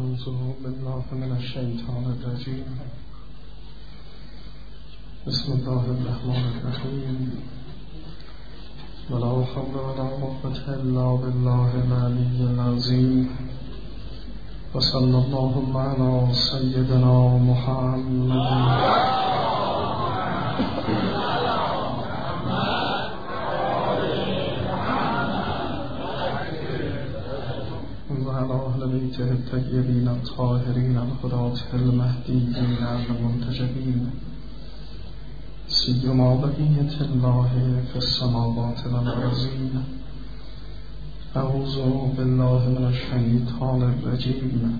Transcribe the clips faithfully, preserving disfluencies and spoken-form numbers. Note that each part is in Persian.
أعوذ بالله من الشيطان الرجيم. بسم الله الرحمن الرحيم. ولا حول ولا قوة إلا بالله العلي العظيم. وصلى اللهم على سيدنا محمد وعلى أهل بيته الطيبين الطاهرين الهداة المهديين المنتجبين، سيما بقية الله في السماوات والأرضين. أعوذ بالله من الشيطان الرجيم.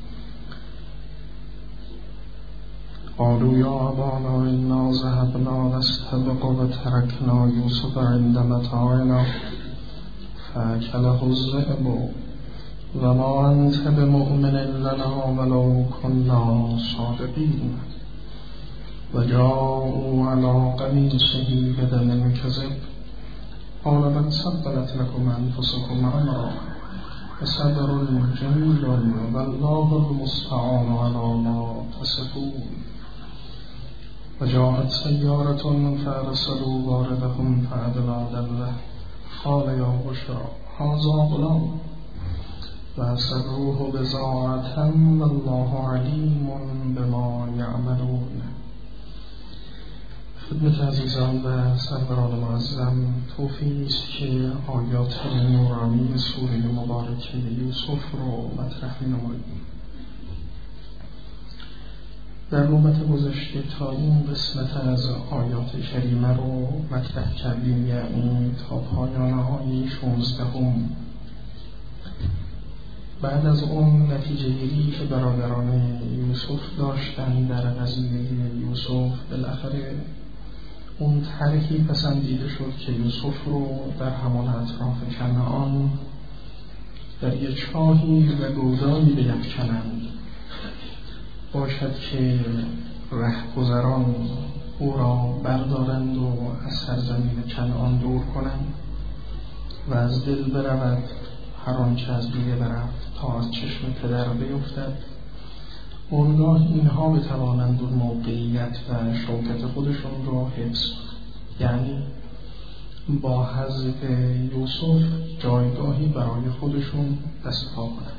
قالوا يا أبانا إنا ذهبنا نستبق وتركنا يوسف عند متاعنا فأكله الذئب وما أنت بمؤمن لنا ولو كنا صادقين. وجاءوا على قميصه بدم كذب قال بل سبلت لكم أنفسكم أمرا فصبر جميل والله المستعان على ما تصفون. وجاءت سيارة فأرسلوا واردهم فأدلى دلوه قال يا بشرى هذا غلام وأسروه بضاعة والله عليم بما يعملون. خدمت عزیزان و سروران معظم، توفیقی است که آیات نورانی سوره مبارکه یوسف رو مطرح می‌نماییم. در نوبت گذشته تا این قسمت از آیات کریمه رو مطرح کردیم، یعنی تا پایان آیه شانزدهم. بعد از اون نتیجه گیری که برادران یوسف داشتن در قضیه یوسف، بالاخره اون طرحی پسندیده شد که یوسف رو در همان اطراف کنعان در یک چاهی و گودالی بیفکنند، باشد که رهگذران او را بردارند و از سرزمین کنعان دور کنند و از دل برود هر آنچه از دیده برفت تا از چشم پدر بیفتد. اونگاه اینها بتوانند اون موقعیت و شوکت خودشون را حفظ، یعنی با حذف یوسف جایگاهی برای خودشون دست پا کنند.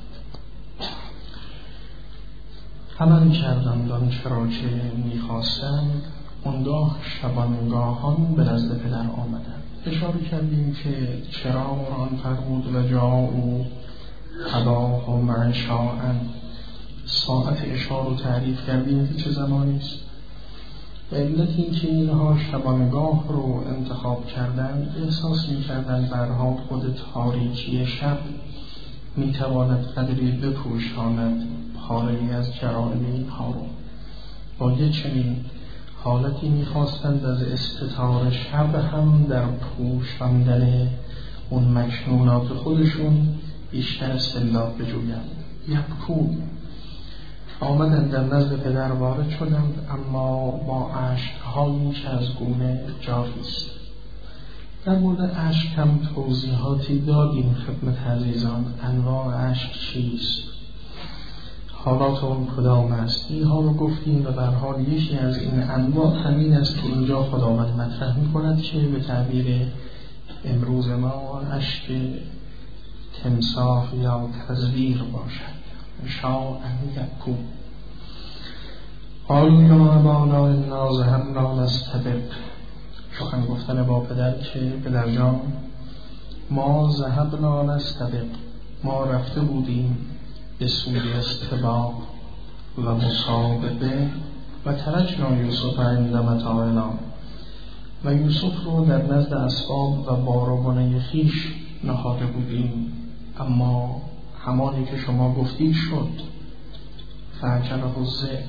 عمل کردند آنچه را که می‌خواستند. اونگاه شبانگاهان به نزد پدر آمدند. اشاره کردیم که چرا قرآن فرمود و جاءوا اباهم عشاء. ساعت عشا رو تعریف کردیم که چه زمانی است. به علت اینکه اینها شبانگاه رو انتخاب کردند، احساس می‌کردند به هر حال خود تاریکی شب می‌تواند قدری بپوشاند پاره‌ای از جرائم اینها رو. با یک چنین حالتی می‌خواستند از استتار شب هم در پوشاندن اون مکنونات خودشون بیشتر استمداد بجویند. یبکون، آمدند در نزد پدر وارد شدند، اما با اشک‌هایی که از گونه جاری است. در مورد اشک هم توضیحاتی دادیم خدمت عزیزان. انواع اشک چیست، حالات اون کدام است، اینها رو گفتیم و به هر حال یکی از این انواع همین است که اینجا خداوند مطرح می‌کند که به تعبیر امروز ما اشک تمساح یا تزویر باشد. شاء یبکون. قالوا یا ابانا انا ذهبنا نستبق. سخن گفتن با پدر که پدر جان ما ذهبنا نستبق، ما رفته بودیم به سوی استباق و مسابقه و ترکنا یوسف عند متاعنا، و یوسف رو در نزد اسباب و بارگانه خویش نهاده بودیم، اما همانی که شما گفتید شد. فاکله الذئب،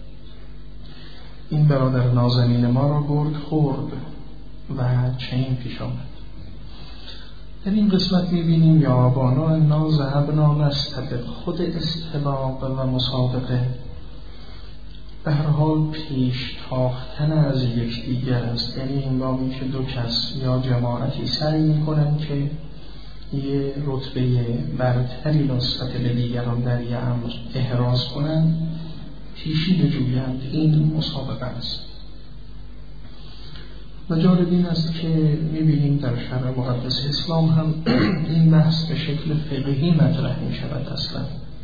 این برادر نازنین ما را گرگ خورد و چنین پیش آمد. در این قسمت می‌بینیم یا ابانا انا ذهبنا نستبق. خود استباق و مسابقه به هر حال پیش تاختن از یکدیگر است، یعنی هنگامی که دو کس یا جماعتی سعی می‌کنند که یه رتبه برتری نسبت به دیگران در یه امر احراز کنند، پیشی بجویند. این مسابقه است. و جالب این است که می‌بینیم در شرع مقدس اسلام هم این بحث به شکل فقهی مطرح می‌شود. اصلا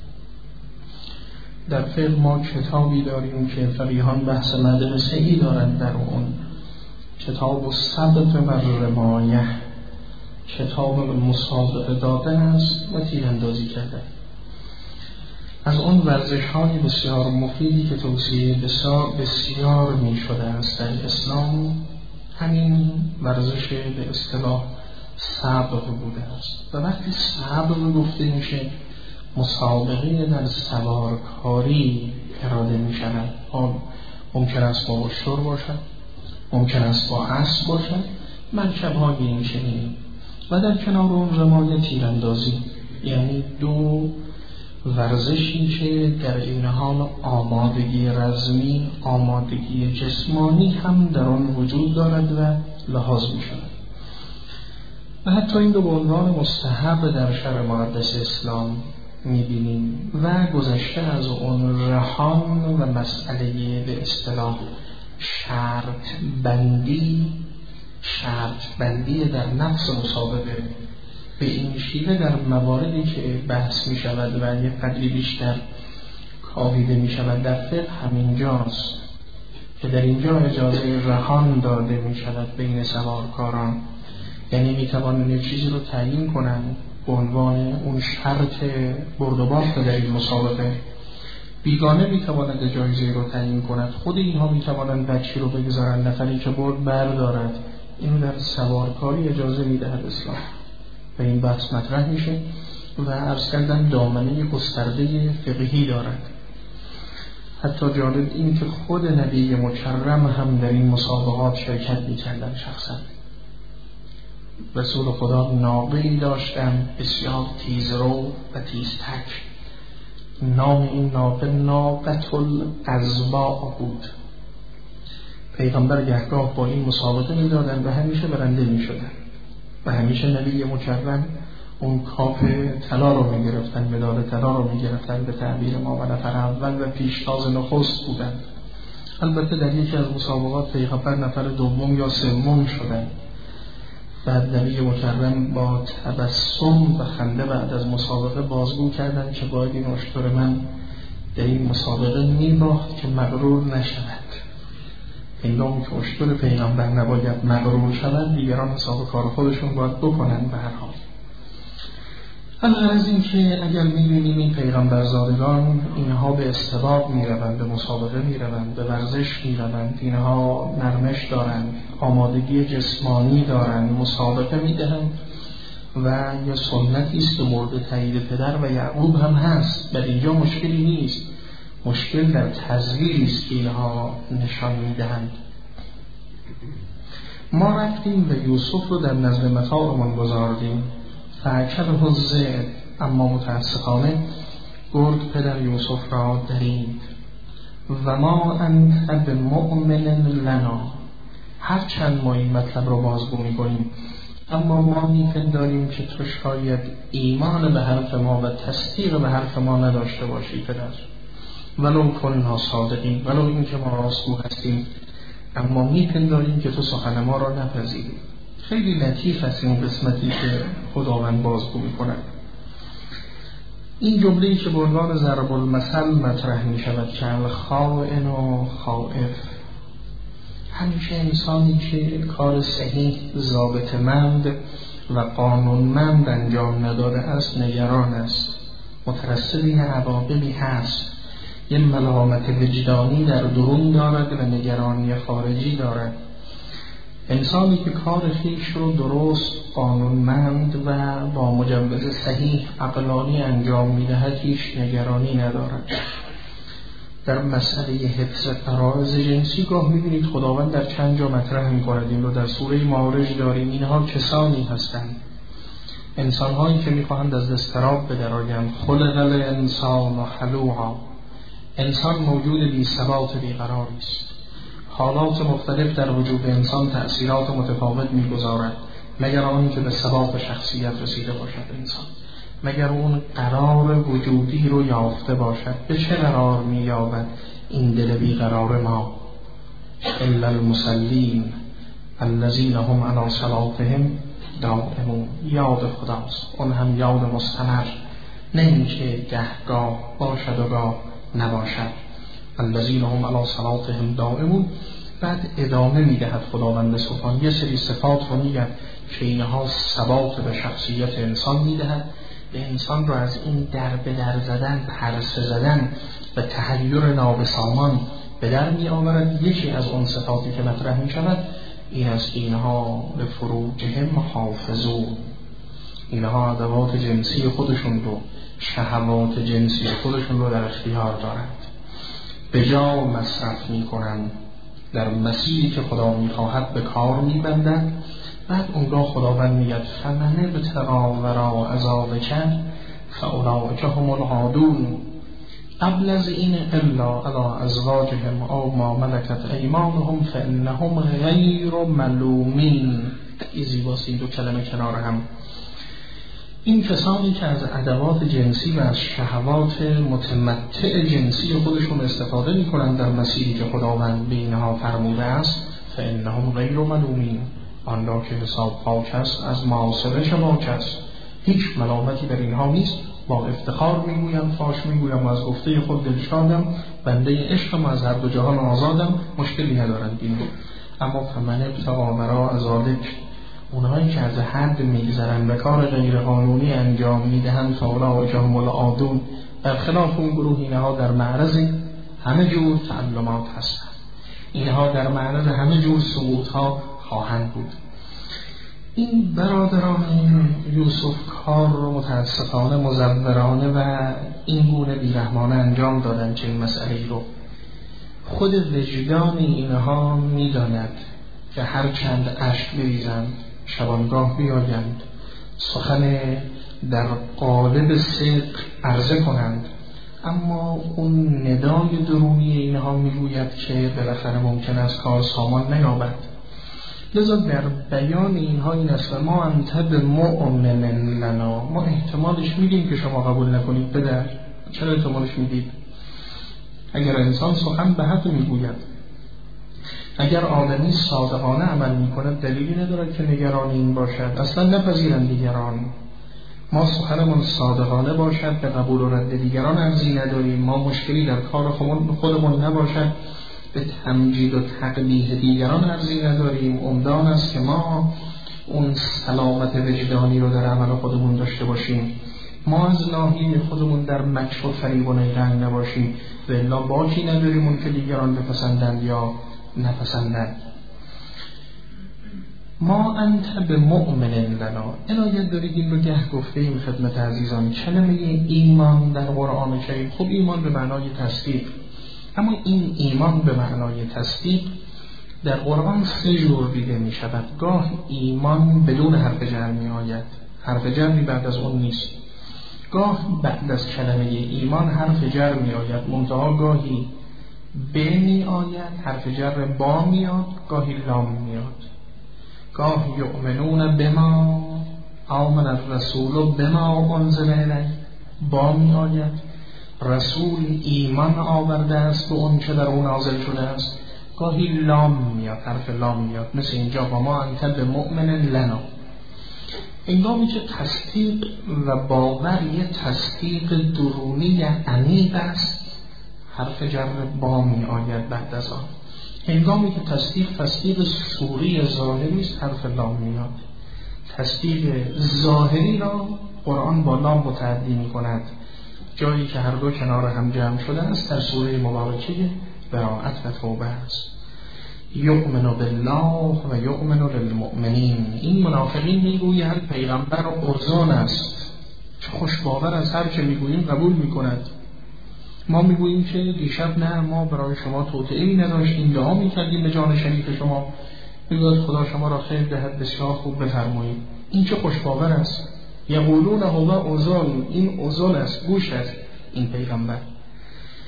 در فقه ما کتابی داریم که فقیهان بحث مدرسه‌ای دارند، در اون کتاب السبت و الرمایه، کتاب مسابقه دادن است و تیراندازی کردن. از اون ورزش‌های بسیار مفیدی که توصیه بسیار بسیار می‌شده است در اسلام، همین ورزش به اصطلاح صبر بوده است. و وقتی صبر گفته میشه، مسابقه در سوارکاری اراده می‌شود. آن ممکن است با اشتر باشد، ممکن است با اسب باشد، مرکب‌های این چنین. و در کنار اون رمایه، تیراندازی، یعنی دو ورزشی که در این حال آمادگی رزمی، آمادگی جسمانی هم در آن وجود دارد و لحاظ می شود. و حتی این دو به عنوان مستحب در شرع مقدس اسلام می بینیم. و گذشته از اون رهان و مسئله به اصطلاح شرط بندی، شرط بندی در نفس مسابقه به این شیوه در مواردی که بحث می شود و یه قدری بیشتر کاویده می شود در فقه همینجاست که در اینجا اجازه رهان داده می شود بین سوارکاران. یعنی می توانند یک چیزی رو تعیین کنند به عنوان اون شرط برد و باخت در این مسابقه. بیگانه می تواند جایزه رو تعیین کند، خود اینها می توانند بچی رو بگذارند، نفری که برد بردارد. اینو در سوارکاری اجازه می دهد اسلام و این بحث مطرح میشه و عرض کردن دامنه گسترده فقهی دارد. حتی جالب این که خود نبی مکرم هم در این مسابقات شرکت میکردن. شخصا رسول خدا ناقه‌ای داشتن بسیار تیزرو و تیزتک. نام این ناقه ناقة القضباء بود. پیغمبر گهگاه با این مسابقه میدادن و همیشه برنده میشدن و همیشه نبی مکرم اون کاپ طلا رو میگرفتن، مدال طلا رو میگرفتن به تعبیر ما، و نفر اول و پیشتاز نخست بودن. البته در یکی از مسابقات پیغمبر نفر دوم یا سوم شدن. بعد نبی مکرم با تبسم و خنده بعد از مسابقه بازگو کردن که باید این اشتر من در این مسابقه میباخت که مغرور نشود. هنگامی که اشتر پیغمبر نباید مغرور شود، دیگران حساب کار خودشون باید بکنن. به هر حال الغرض این که اگر می‌بینیم این پیغمبرزادگان اینها به استباق میروند، به مسابقه میروند، به ورزش میروند، اینها نرمش دارند، آمادگی جسمانی دارند، مسابقه میدهند و یا سنتی است که مورد تایید پدر و یعقوب هم هست. در اینجا مشکلی نیست، مشکل در تزویری است که اینها نشان میدهند. ما رفتیم و یوسف رو در نزد متاعمون گذاردیم. فاکله الذئب، اما متاسفانه گرگ پدر یوسف را درید. و ما انت بمؤمن لنا، هرچند ما این مطلب رو بازگو میکنیم اما ما میپنداریم که تو شاید ایمان به حرف ما و تصدیق به حرف ما نداشته باشی پدر، ولو کننا صادقین، ولو این که ما راستگو هستیم اما میپنداریم که تو سخن ما را نپذیری. خیلی لطیف است این قسمتی که خداوند بازگو میکنه. این جمله‌ای که به عنوان ضرب المثل مطرح می شود که الخائن و خائف، همیشه انسانی که کار صحیح ضابطه‌مند و قانونمند انجام نداده است نگران است، مترصد این عواقبی هست. یه ملامت وجدانی در درون دارد و نگرانی خارجی دارد. انسانی که کار خویش رو درست، قانونمند و با مجوز صحیح عقلانی انجام می‌دهد هیچ نگرانی ندارد. در مسئله حفظ فرائض جنسی گاه می‌بینید خداوند در چند جا مطرح می‌کند، این رو در سوره معارج داریم. اینها کسانی هستند، انسان‌هایی که می‌خواهند از اضطراب بدرآیند. خلق الانسان هلوعا، انسان موجود بی ثبات بی‌قراری است. حالات مختلف در وجود انسان تأثیرات متفاوت می‌گذارد. مگر آنی که به ثبات شخصیت رسیده باشد انسان، مگر اون قرار وجودی رو یافته باشد. به چه قرار می یابد این دل بی قرار ما؟ الا المصلین الذین هم علی صلاتهم دائمون. یاد خداست، اون هم یاد مستمر، نه اینکه گهگاه باشد و گاه نباشد. الذین هم علی صلاتهم دائمون. بعد ادامه میدهد خداوند سبحان یه سری صفات رو میگه که اینها ثبات به شخصیت انسان میدهد، به انسان رو از این در به در زدن، پرسه زدن و تحیر نابسامان به در می آورد. یکی از اون صفاتی که مطرح می شود این است: اینها لفروجهم حافظون. اینها ادوات جنسی خودشون رو، شهوات جنسی خودشون رو در اختیار دارند، به جا مصرف می کنند، در مسیری که خدا می خواهد به کار می بندند. بعد اونگاه خداوند میگه فمن ابتغی وراء ذلک فاولئک هم العادون. قبل از این الا علی ازواجهم او ما ملکت ایمانهم فانهم غیر ملومین. این زیباست این دو کلمه کنار هم. این کسانی که از ادوات جنسی و از شهوات متمتع جنسی خودشون استفاده میکنند در مسیری که خداوند به اینها فرموده است، فانهم غیر ملومین، آن را که حساب پاک است از معاصره پاک است، هیچ ملامتی در اینها نیست. با افتخار میگویم، فاش میگویم و از گفته خود دلشادم، بنده عشقم و از هر دو جهان آزادم، مشکلی ندارند این دو. اما فمن ابتغی وراء ذلک، اونهایی که از حد میگذرند و کار غیر قانونی انجام میدهند، فاولئک هم العادون، برخلاف اون گروه اینها در معرض همه جور تعلمات هستند، اینها در معرض همه جور سقوط‌ها خواهند بود. این برادران یوسف کار رو متاسفانه مزورانه و این گونه بیرحمانه انجام دادن که این مسئله رو خود وجدان اینها میداند که هر چند اشک بریزند، شبانگاه بیایند، سخن در قالب صدق عرضه کنند، اما اون ندای درونی اینها میگوید که بالاخره ممکن است کار سامان نیابد. لذا در بیان اینها این است: ما انت بمؤمن لنا، ما احتمالش میدیم که شما قبول نکنید. بدر چرا احتمالش میدید؟ اگر انسان سخن به حق میگوید، اگر آدمی صادقانه عمل میکند، دلیلی ندارد که نگران این باشد. اصلا نپذیرند دیگران. ما سخنمون صادقانه باشد، به قبول و رد دیگران ارزی نداریم. ما مشکلی در کار خودمون نباشد، به تمجید و تقبیح دیگران ارزی نداریم. عمدان است که ما اون سلامت وجدانی رو در عمل خودمون داشته باشیم، ما از ناحیه خودمون در مکر و فریب و نیرنگ نباشیم، و الا باکی نداریم اون که دیگران بپسندند یا نپسندند. ما انت بمؤمن لنا، عنایت دارید این رو گه گفته ایم خدمت عزیزان. کلمه ایمان در قرآن کریم، خب ایمان به معنای تصدیق، اما این ایمان به معنای تصدیق در قرآن سه جور دیده می شود. گاه ایمان بدون حرف جر می آید، حرف جری بعد از اون نیست. گاه بعد از کلمه ایمان حرف جر می آید، منتها گاهی به می آید، حرف جر با می آید، گاهی لام می آید. گاه یؤمنون بما آمن الرسول بما انزل الیه، با می آید، رسول ایمان آورده است به اون چه در اون نازل شده است. گاهی لام میاد، حرف لام میاد، مثل اینجا با ما انت بمؤمن لنا. هنگامی که تصدیق و باور یه تصدیق درونی عمیق است، حرف جر با می آید بعد از آن. هنگامی که تصدیق تصدیق صوری ظاهری است، حرف لام میاد. تصدیق ظاهری را قرآن با لام متعدی می کند. جایی که هر دو کنار هم جمع شده است در سوره مبارکه براءت و توبه است. یؤمن بالله و یؤمن للمؤمنین. این منافقین میگویند پیغمبر ارزان است، چه خوش باور از هر چه میگوییم قبول میکند. ما میگوییم که دیشب نه، ما برای شما توطئه‌ای نداشتیم، دعا میکردیم به جان شریف شما، میگوید خدا شما را خیر دهد، بسیار خوب بفرمایید. این چه خوش باور است. یقولون هو اذن، این اذن است، گوش است این پیغمبر.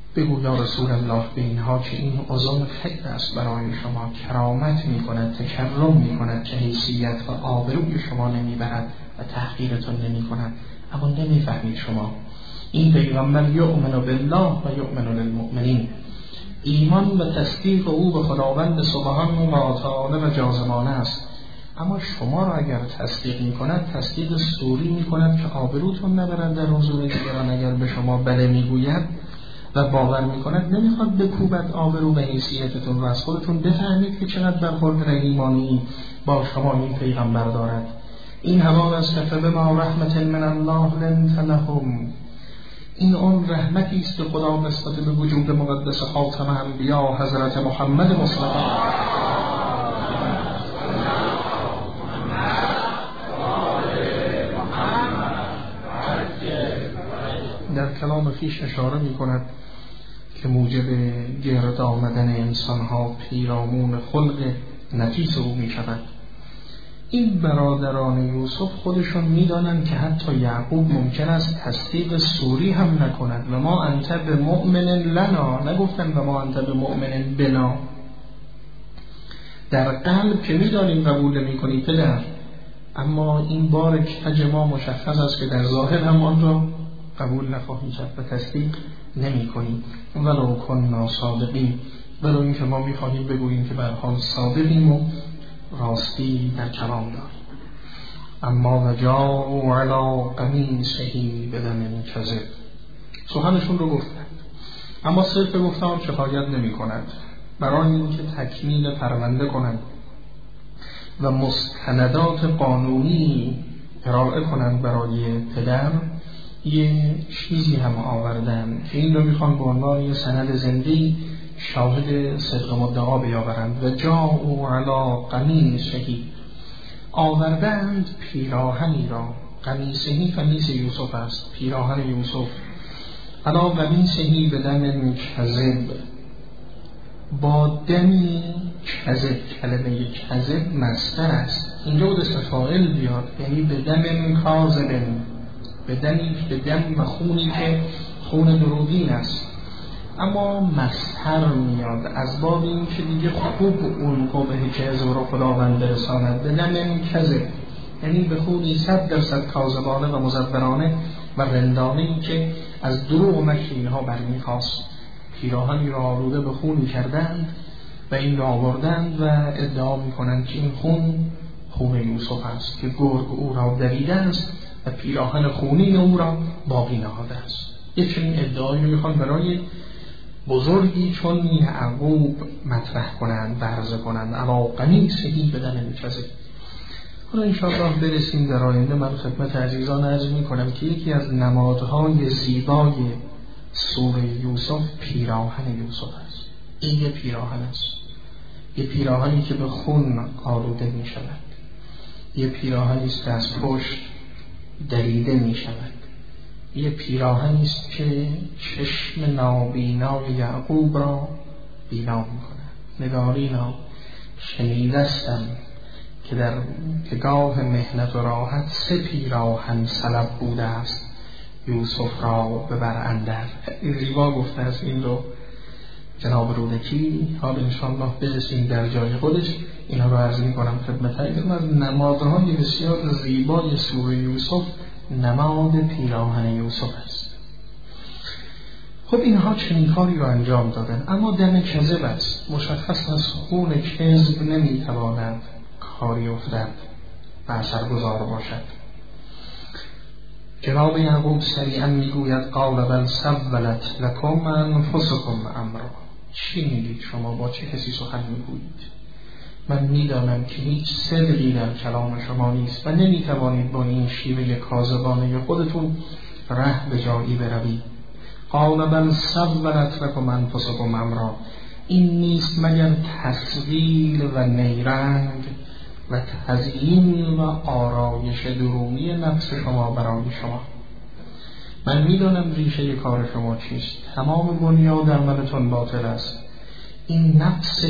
بگو یا رسول الله به اینها که این عظم خیر است برای شما، کرامت می کند، تکرم می کند، که حیثیت و آبروی شما نمی برد و تحقیرتون نمی کند. اما نمی فهمید شما این پیغمبر یؤمن بالله و یؤمن للمؤمنین، ایمان و تصدیق او به خداوند سبحانه و تعالی و جازمانه است. اما شما را اگر تصدیق می کند، تصدیق سوری می کند که آبروتون نبرد در حضور دیگران. اگر به شما بله می گوید و باور می کند، نمیخواد بکوبد آبرو و حیثیتتون و از خودتون بفهمید که چقدر برخورد رحیمانه‌ای با شما این پیغمبر دارد. این همان از کتب ما رحمت من الله لنت لهم، این اون رحمتی است که خدا نسبت به وجود مقدس خاتم انبیا حضرت محمد مصطفی در کلام فیش اشاره می کند که موجب گرد آمدن انسانها پیرامون خلق نفیس او می شود. این برادران یوسف خودشون می دانند که حتی یعقوب ممکن است تصدیق سوری هم نکند. و ما انت بمؤمن لنا، نگفتن و ما انت بمؤمن بنا. در قلب که می دانیم قبول نمی کنی پدر، اما این بار کج ما مشخص است که در ظاهر هم آن را قبول نخواهی کرد و تصدیق نمی کنی. ولو کننا صادقین، ولو این که ما می خواهیم بگوییم که به هر حال صادقیم و راستی در کلام داریم. اما وجاءوا علی قمیصه بدم کذب، سخنشون رو گفتند اما صرف گفتن کفایت نمی کند. برای اینکه تکمیل پرونده کنند و مستندات قانونی ارائه کنند برای پدر، یه چیزی هم آوردن که این رو میخوان به عنوان یه سند زنده شاهد صدق مدعا بیاورند. و جاءوا علی قمیصه، آوردند پیراهنی را. قمیصه قمیص یوسف است، پیراهن یوسف. علی قمیصه بدم کذب، با دمی کذب. کلمه کذب مصدر است، اینجا بود اسم فاعل بیاد، یعنی بدم کاذب، بدمی به دم و خونی که خون دروغین است. اما مصدر میاد از باب این که دیگه خوب اون قبه کذب رو خداوند برساند. بدم کذب یعنی به خونی صد درصد کاذبانه و مزورانه و رندانه ای که از دروغ و مکر اینها برمیخواست. پیراهنی را آلوده به خونی کردند و این را آوردند و ادعا میکنند که این خون خون یوسف است که گرگ او را دریده است و پیراهن خونی او را باقی نهاده است. یک چنین ادعایی رو میخوان برای بزرگی چون یعقوب مطرح کنند، برزه کنند. علی قمیصه بدم کذب. حالا انشاءالله برسیم در آینده. من خدمت عزیزان عرض میکنم که یکی از نمادهای زیبای سوره یوسف پیراهن یوسف است. این یه پیراهن است، یه پیراهنی که به خون آلوده می شود، یه پیراهنی است که از پشت دریده می شود، یه پیراهنی است که چشم نابینای یعقوب را بینا می کند. نگارینا شنیدستم که در گاه مهنت و راحت سه پیراهن سلب بوده است یوسف را به بر اندر. زیبا گفته است این رو جناب رودکی. حال انشاءالله برسیم در جای خودش. اینا رو عرض می کنم خدمتتون. از نمادهای بسیار زیبای سوره یوسف نماد پیراهن یوسف است. خب اینها چنین کاری رو انجام دادن، اما دم کذب است. مشخص از خون کذب نمی تواند کاری افتد و اثرگذار باشد. جناب یعقوب سریعا میگوید قال بل سولت لکم انفسکم امرا. چی میگید شما؟ با چه کسی سخن میگویید؟ من میدانم که هیچ صدقی در کلام شما نیست و نمیتوانید با این شیوه کاذبانه خودتون ره به جایی بروید. قال بل سولت لکم انفسکم امرا، این نیست مگر تسویل و نیرنگ و تزیین و آرایش درونی نفس شما برای شما. من میدانم ریشه کار شما چیست. تمام بنیاد عملتون باطل است. این نفس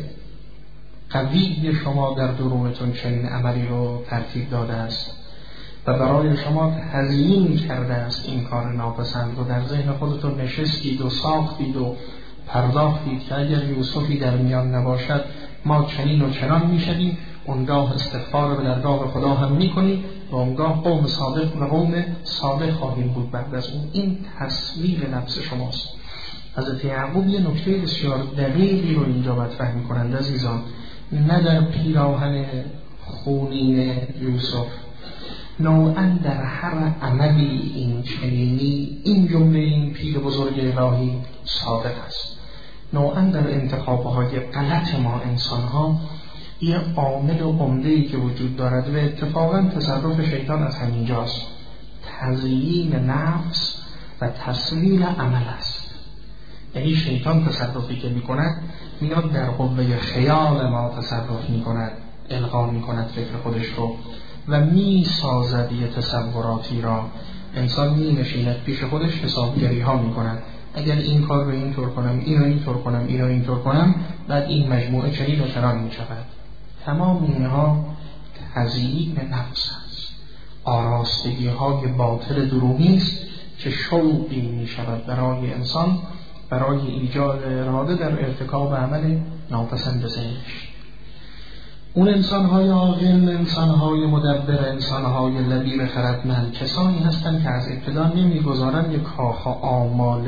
قوی شما در درونتون چنین عملی رو ترتیب داده است و برای شما تزیین کرده است این کار ناپسند و در ذهن خودتون نشستید و ساختید و پرداختید که اگر یوسفی در میان نباشد ما چنین و چنان میشدیم. اونگاه استغفار به درگاه خدا هم میکنید و اونگاه قوم صادق و قوم صالح خواهیم بود بعد از اون. این تصویر نفس شماست. حضرت یعقوب یه نکته بسیار دقیقی رو اینجا مطرح میکنند عزیزان. نه در پیراهن خونین یوسف، نوعا در هر عملی این چنینی این جمله این پیر بزرگ الهی صادق است. نوعا در انتخابهای غلط ما انسان ها یه عامل و عمده‌ای که وجود دارد و اتفاقا تصرف شیطان از همینجاست. تزیین نفس و تصویر عمل است. یعنی شیطان تصرفی که میکند میاد در قوه خیال ما تصرف میکند، القا میکند فکر خودش رو و میسازد یه تصوراتی را. انسان می نشیند پیش خودش حسابگری ها میکند. اگر این کار رو اینطور کنم، این رو اینطور کنم، این رو اینطور کنم، بعد این مجموعه چنین و چنان میشود. تمام اینها تزیین نفس است، آراستگی های باطل دروغی است که شوقی می شود برای انسان برای ایجاد اراده در ارتکاب عمل ناپسند ذهنش. اون انسان‌های عاقل، انسان‌های مدبر، انسان‌های لبیب خردمند کسانی هستند که از ابتدا نمی‌گذارند یک کاخ آمال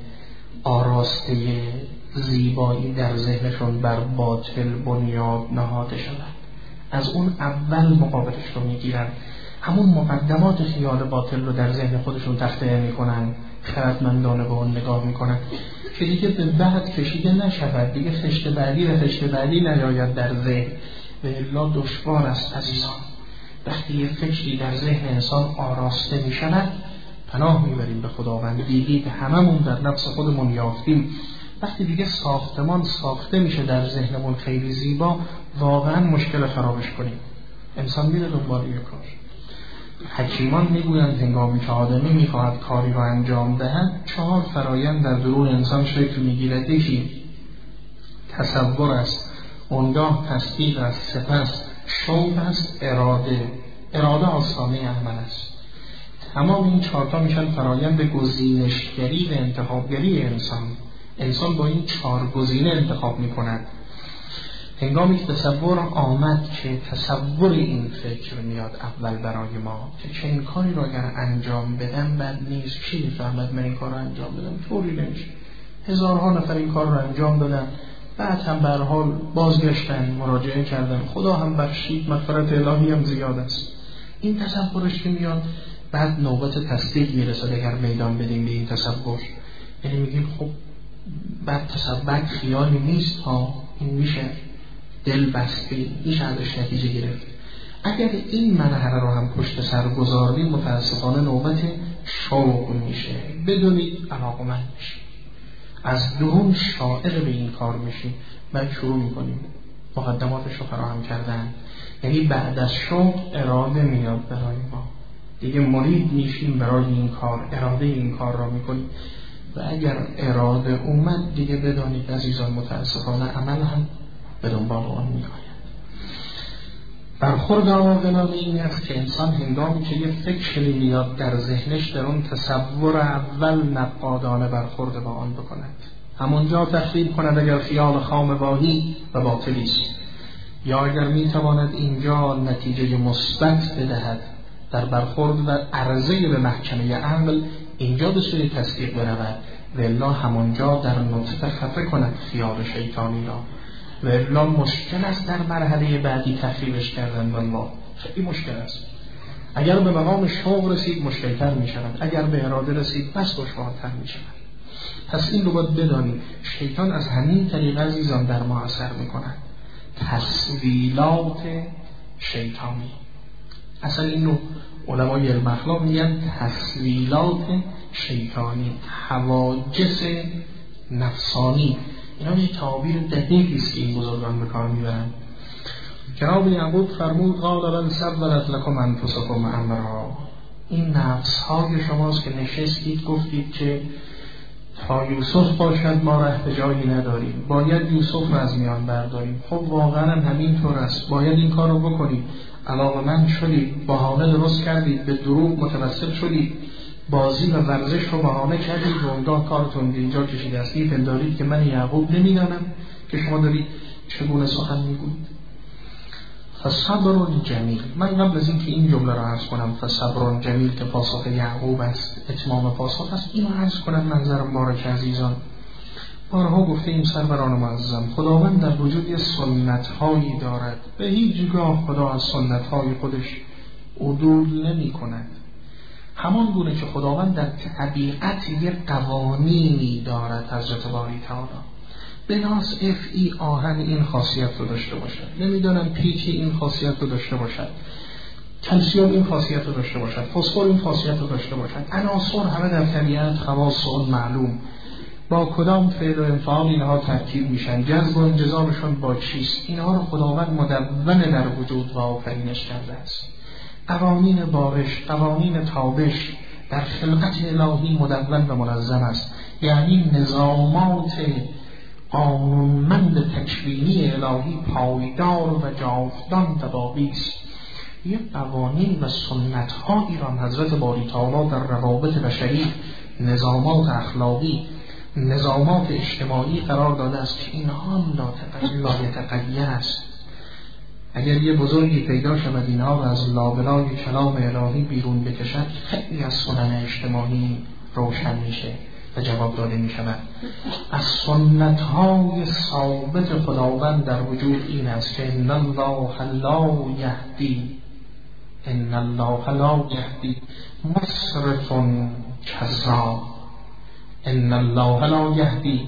آراسته زیبایی در ذهنشون بر باطل بنیاد نهاده شود. از اون اول مقابلش رو میگیرن، همون مقدمات خیال باطل رو در ذهن خودشون تخته میکنن، خردمندانه به اون نگاه میکنن که دیگه به بعد کشیده نشود، دیگه خشت بعدی و خشت بعدی نیاید در ذهن. و الا دشوار است عزیزان. وقتی یه فکری در ذهن انسان آراسته میشود پناه میبریم به خداوند. دیدید هممون در نفس خودمون یافتیم وقتی دیگه ساختمان ساخته میشه در ذهنمون خیلی زیبا، واقعا مشکل خرابش کنیم. انسان میره دنبال یک کار. حکیمان میگویند هنگامی که آدمی میخواهد کاری رو انجام دهد چهار فرایند در درون انسان شکل میگیرد. یکی تصور است، اونگاه تصدیق است، سپس شوق است، اراده. اراده آستانه عمل است. تمام این چهارتا میشن فرایند گزینشگری و انتخابگری انسان. انسان با این چهار گزینه انتخاب میکند. هنگامی که تصور آمد که تصور این فکر میاد اول برای ما که چه این کاری رو اگر انجام بدم بد نیست، چی فهمد من این کار رو انجام بدم؟ طوری نمیشه. هزارها نفر این کار رو انجام دادن، بعد هم به هر حال بازگشتن، مراجعه کردن، خدا هم بخشید، مغفرت الهی هم زیاد است. این تصورش که میاد بعد نوبت تصدیق میرسه اگر میدان بدیم به این تصور. یعنی میگیم خب بعد تصور خیالی نیست ها، این میشه دل بستی، میشه ازش نتیجه گرفت. اگر این مرحله رو هم پشت سر گذاردیم متاسفانه نوبت شوق میشه، بدونید علاقمند میشه، از درون شائق به این کار میشیم، بعد شروع میکنیم مقدماتش رو فراهم کردن. یعنی بعد از شوق اراده میاد برای ما، دیگه مرید میشیم برای این کار، اراده این کار را میکنیم. و اگر اراده اومد دیگه بدانید عزیزان متاسفانه عمل هم به دنبال آن میآید. برخورد عاقلانه این است که انسان هنگامی که یه فکری میاد در ذهنش در اون تصور اول نقادانه برخورد با آن بکند، همونجا تخریب کند اگر خیال خام واهی و باطلی است، یا اگر میتواند اینجا نتیجه مثبت بدهد در برخورد و عرضه به محکمه عقل، اینجا به سوی تصدیق برود و الا همونجا در نطفه خفه کند خیال شیطانی را. و الا مشکل است در مرحله بعدی تخریبش کردن. والله خیلی مشکل است. اگر به مقام شوق رسید مشکلتر می شود، اگر به اراده رسید بس دشوارتر می شود. پس این رو باید بدانید شیطان از همین طریق عزیزان در ما اثر می کند. تسویلات شیطانی، اصلا این رو علمای علم اخلاق میگن تسویلات شیطانی، حواجس نفسانی. اینا یه تعبیر دقیقی است که این بزرگان به کار میبرند. جناب یعقوب فرمود قال بل سولت لکم انفسکم امرا، این نفس های شماست که نشستید گفتید که تا یوسف باشد ما ره به جایی نداریم، باید یوسف را از میان برداریم. خب واقعا همین طور است، باید این کار رو بکنید. علاقه‌مند شدید، بهانه درست کردید، به دروغ متوسل شدید، بازی و ورزش رو بهانه کردید و اونگاه کارتون اینجا کشیده است. پندارید که من یعقوب نمیدانم که شما دارید چگونه سخن میگویید. فصبر جمیل. من قبل از اینکه این جمله رو عرض کنم، فصبر جمیل که پاسخ یعقوب است، اتمام پاسخ است، اینو عرض کنم منظر مبارک عزیزان. بارها گفته این سروران معظم، خداوند در وجود یه سنت هایی دارد، به هیچ گاه خدا از سنت های خودش عدول نمی کند. همان گونه که خداوند در طبیعت یه قوانینی دارد، حضرت باری تعالی بناس اف ای آهن این خاصیت رو داشته باشد، نمیدونم پیکی این خاصیت رو داشته باشد، کلسیوم این خاصیت رو داشته باشد، فسفر این خاصیت رو داشته باشد، عناصر همه در طبیعت خواص اون معلوم، با کدام فعل و انفعال اینها ترکیب میشن، جذب و انجذابشون با چیست، اینها رو خداوند مدون در وجود و آفرینش کرده است. قوانین بارش، قوانین تابش در خلقت الهی مدون و منظم است، یعنی نظامات قانونمند تکوینی الهی پایدار و جاودان تداوی است. یک قوانین و سنت هایی را حضرت باری تعالی در روابط بشری، نظامات اخلاقی، نظامات اجتماعی قرار داده است که اینها لا یتغیر است. اگر یه بزرگی پیدا شود اینها را از لابلای کلام الهی بیرون بکشد، خیلی از سنن اجتماعی روشن میشه و جواب داده می شود. از سنت های ثابت خداوند در وجود این است که ان الله لا یهدی ان الله لا یهدی مسرف کذاب، ان الله لا یهدی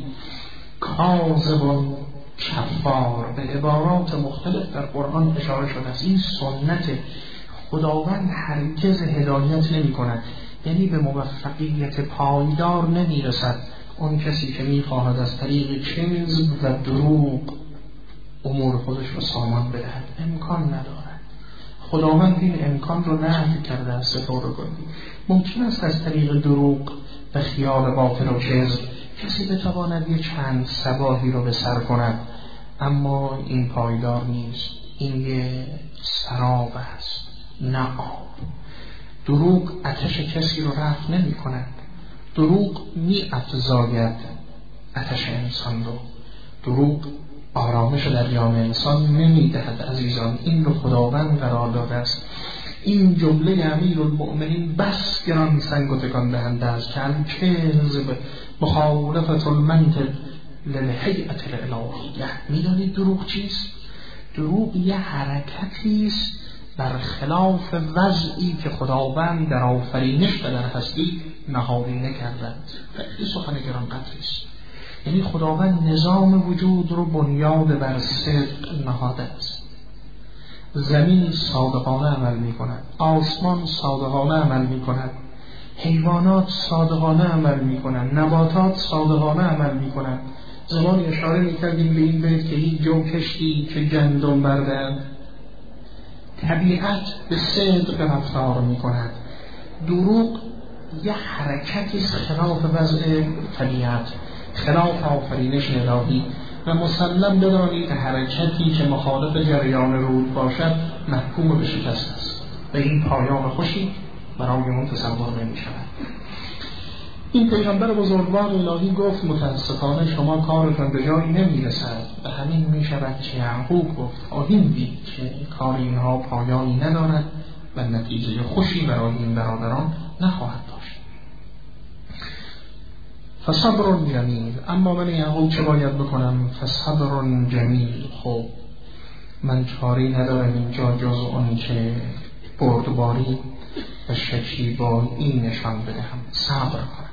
کاذب کفار. به عبارات مختلف در قرآن اشاره شده است. این سنت خداوند هرگز هدایت نمی کند، یعنی به موفقیت پایدار نمی رسد اون کسی که می خواهد از طریق کذب و دروغ امور خودش رو سامان بدهد. امکان ندارد. خداوند این امکان رو نفی کرده است. ستاره کنید ممکن است از طریق دروغ و خیال باطل و کذب کسی بتواند یه چند صباحی رو به سر کند، اما این پایدار نیست. این یه سراب است، نه آب. دروغ آتش کسی رو رفع نمی کند. دروغ می افزاید آتش انسان رو. دروغ آرامش در جان انسان نمی دهد عزیزان. این رو خداوند قرار داده است. این جمله امیرالمؤمنین بس گران سنگ و تکان دهنده است که الکذب مخالفة المنطق للهیئة الالهیه. میدانید دروغ چیست؟ دروغ یه حرکتی است بر خلاف وضعی که خداوند در آفرینش و در هستی نهادینه کرده. خیلی سخن گران قدری است. یعنی خداوند نظام وجود رو بنیاد بر صدق نهاده است. زمین صادقانه عمل می کند، آسمان صادقانه عمل می کند، حیوانات صادقانه عمل می کنند، نباتات صادقانه عمل می کنند. زمان اشاره می کردیم به این بیت که هیچ جو کشتی که گندم بردند. طبیعت به صدق رفتار می کند. دروغ یه حرکتی خلاف وضع طبیعت، خلاف آفرینش الهی، و مسلم بدانید حرکتی که مخالف جریان رود باشد محکوم به شکست است. و این پایان خوشی برای اون تصور نمی شود. این پیغمبر بزرگوار الهی گفت متاسفانه شما کارتون به جایی نمی رسد. و همین می شود که یعقوب گفت خواهیم دید که کار اینها پایانی ندارد و نتیجه خوشی برای این برادران نخواهد داشت. فصبر جمیل. اما من یعقوب چه باید بکنم؟ فصبر جمیل. خب من چاری ندارم اینجا جز اون که بردباری و شکیبایی نشان بدهم، صبر کنم.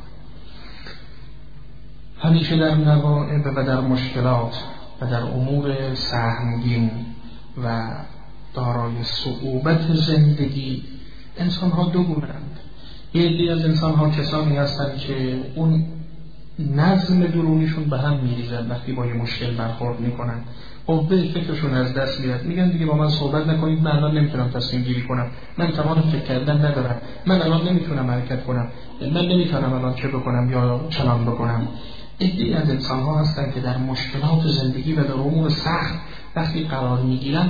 همیشه در نوائب و در مشکلات و در امور سهمگین و دارای صعوبت زندگی انسان ها دو گونه‌اند. یه عده از انسان ها کسانی هستند که اون نظم درونیشون به هم میریزد وقتی با یه مشکل برخورد میکنن، قوه فکرشون از دست میاد، میگن دیگه با من صحبت نکنید، من الان نمیتونم تصمیم گیری کنم، من توان فکر کردن ندارم، من الان نمیتونم حرکت کنم، من نمیتونم الان چه بکنم یا چنان بکنم. عده‌ای از انسان ها هستن که در مشکلات زندگی و در امور سخت وقتی قرار میگیرن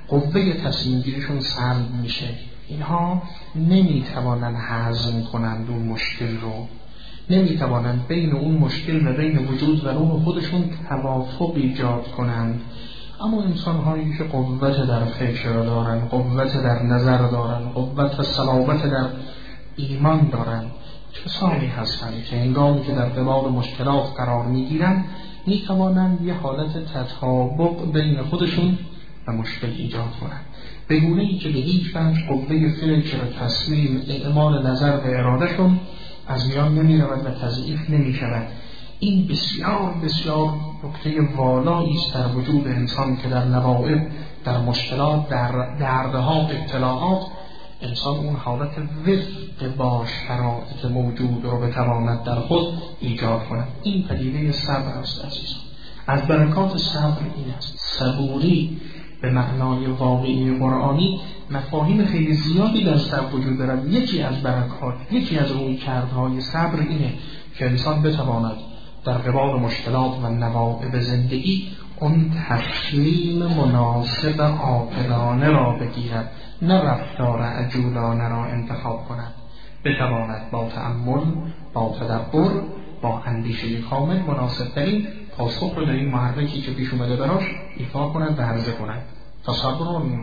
قوه تصمیم گیریشون سلب میشه. اینها نمیتوانند هضم کنند اون مشکل رو، نمیتوانند بین اون مشکل و بین وجود و روح خودشون توافق ایجاد کنند. اما انسان هایی که قوت در فکر دارن، قوت در نظر دارن، قوت و صلابت در ایمان دارن، کسانی هستند که هنگامی که در قبال مشکلات قرار میگیرن میتوانند یه حالت تطابق بین خودشون و مشکل ایجاد کنند، به گونه‌ای که به هیچ وجه قوه فکر و تصمیم، اعمال نظر و ارادهشون از میان نمی رود و تضعیف نمی شود. این بسیار بسیار نکته والایی است در وجود انسان که در نوائب، در مشکلات، در دردها، ابتلاعات، انسان اون حالت وفق با شرایط موجود رو بتواند در خود ایجاد کند. این پدیده صبر است عزیزان. از برکات صبر این است. صبوری به معنای واقعی قرآنی مفاهیم خیلی زیادی در صبر وجود دارد. یکی از برکات، یکی از رویکردهای صبر اینه که انسان بتواند در قبال مشکلات و نوائب زندگی اون تصمیم مناسب عاقلانه را بگیرد، نه رفتار عجولانه را انتخاب کند. بتواند با تأمل، با تدبر، با اندیشه کامل مناسب‌ترین پاسخ رو در این محرکی که پیش اومده براش ایفا کند و عرضه کند. تصبرون.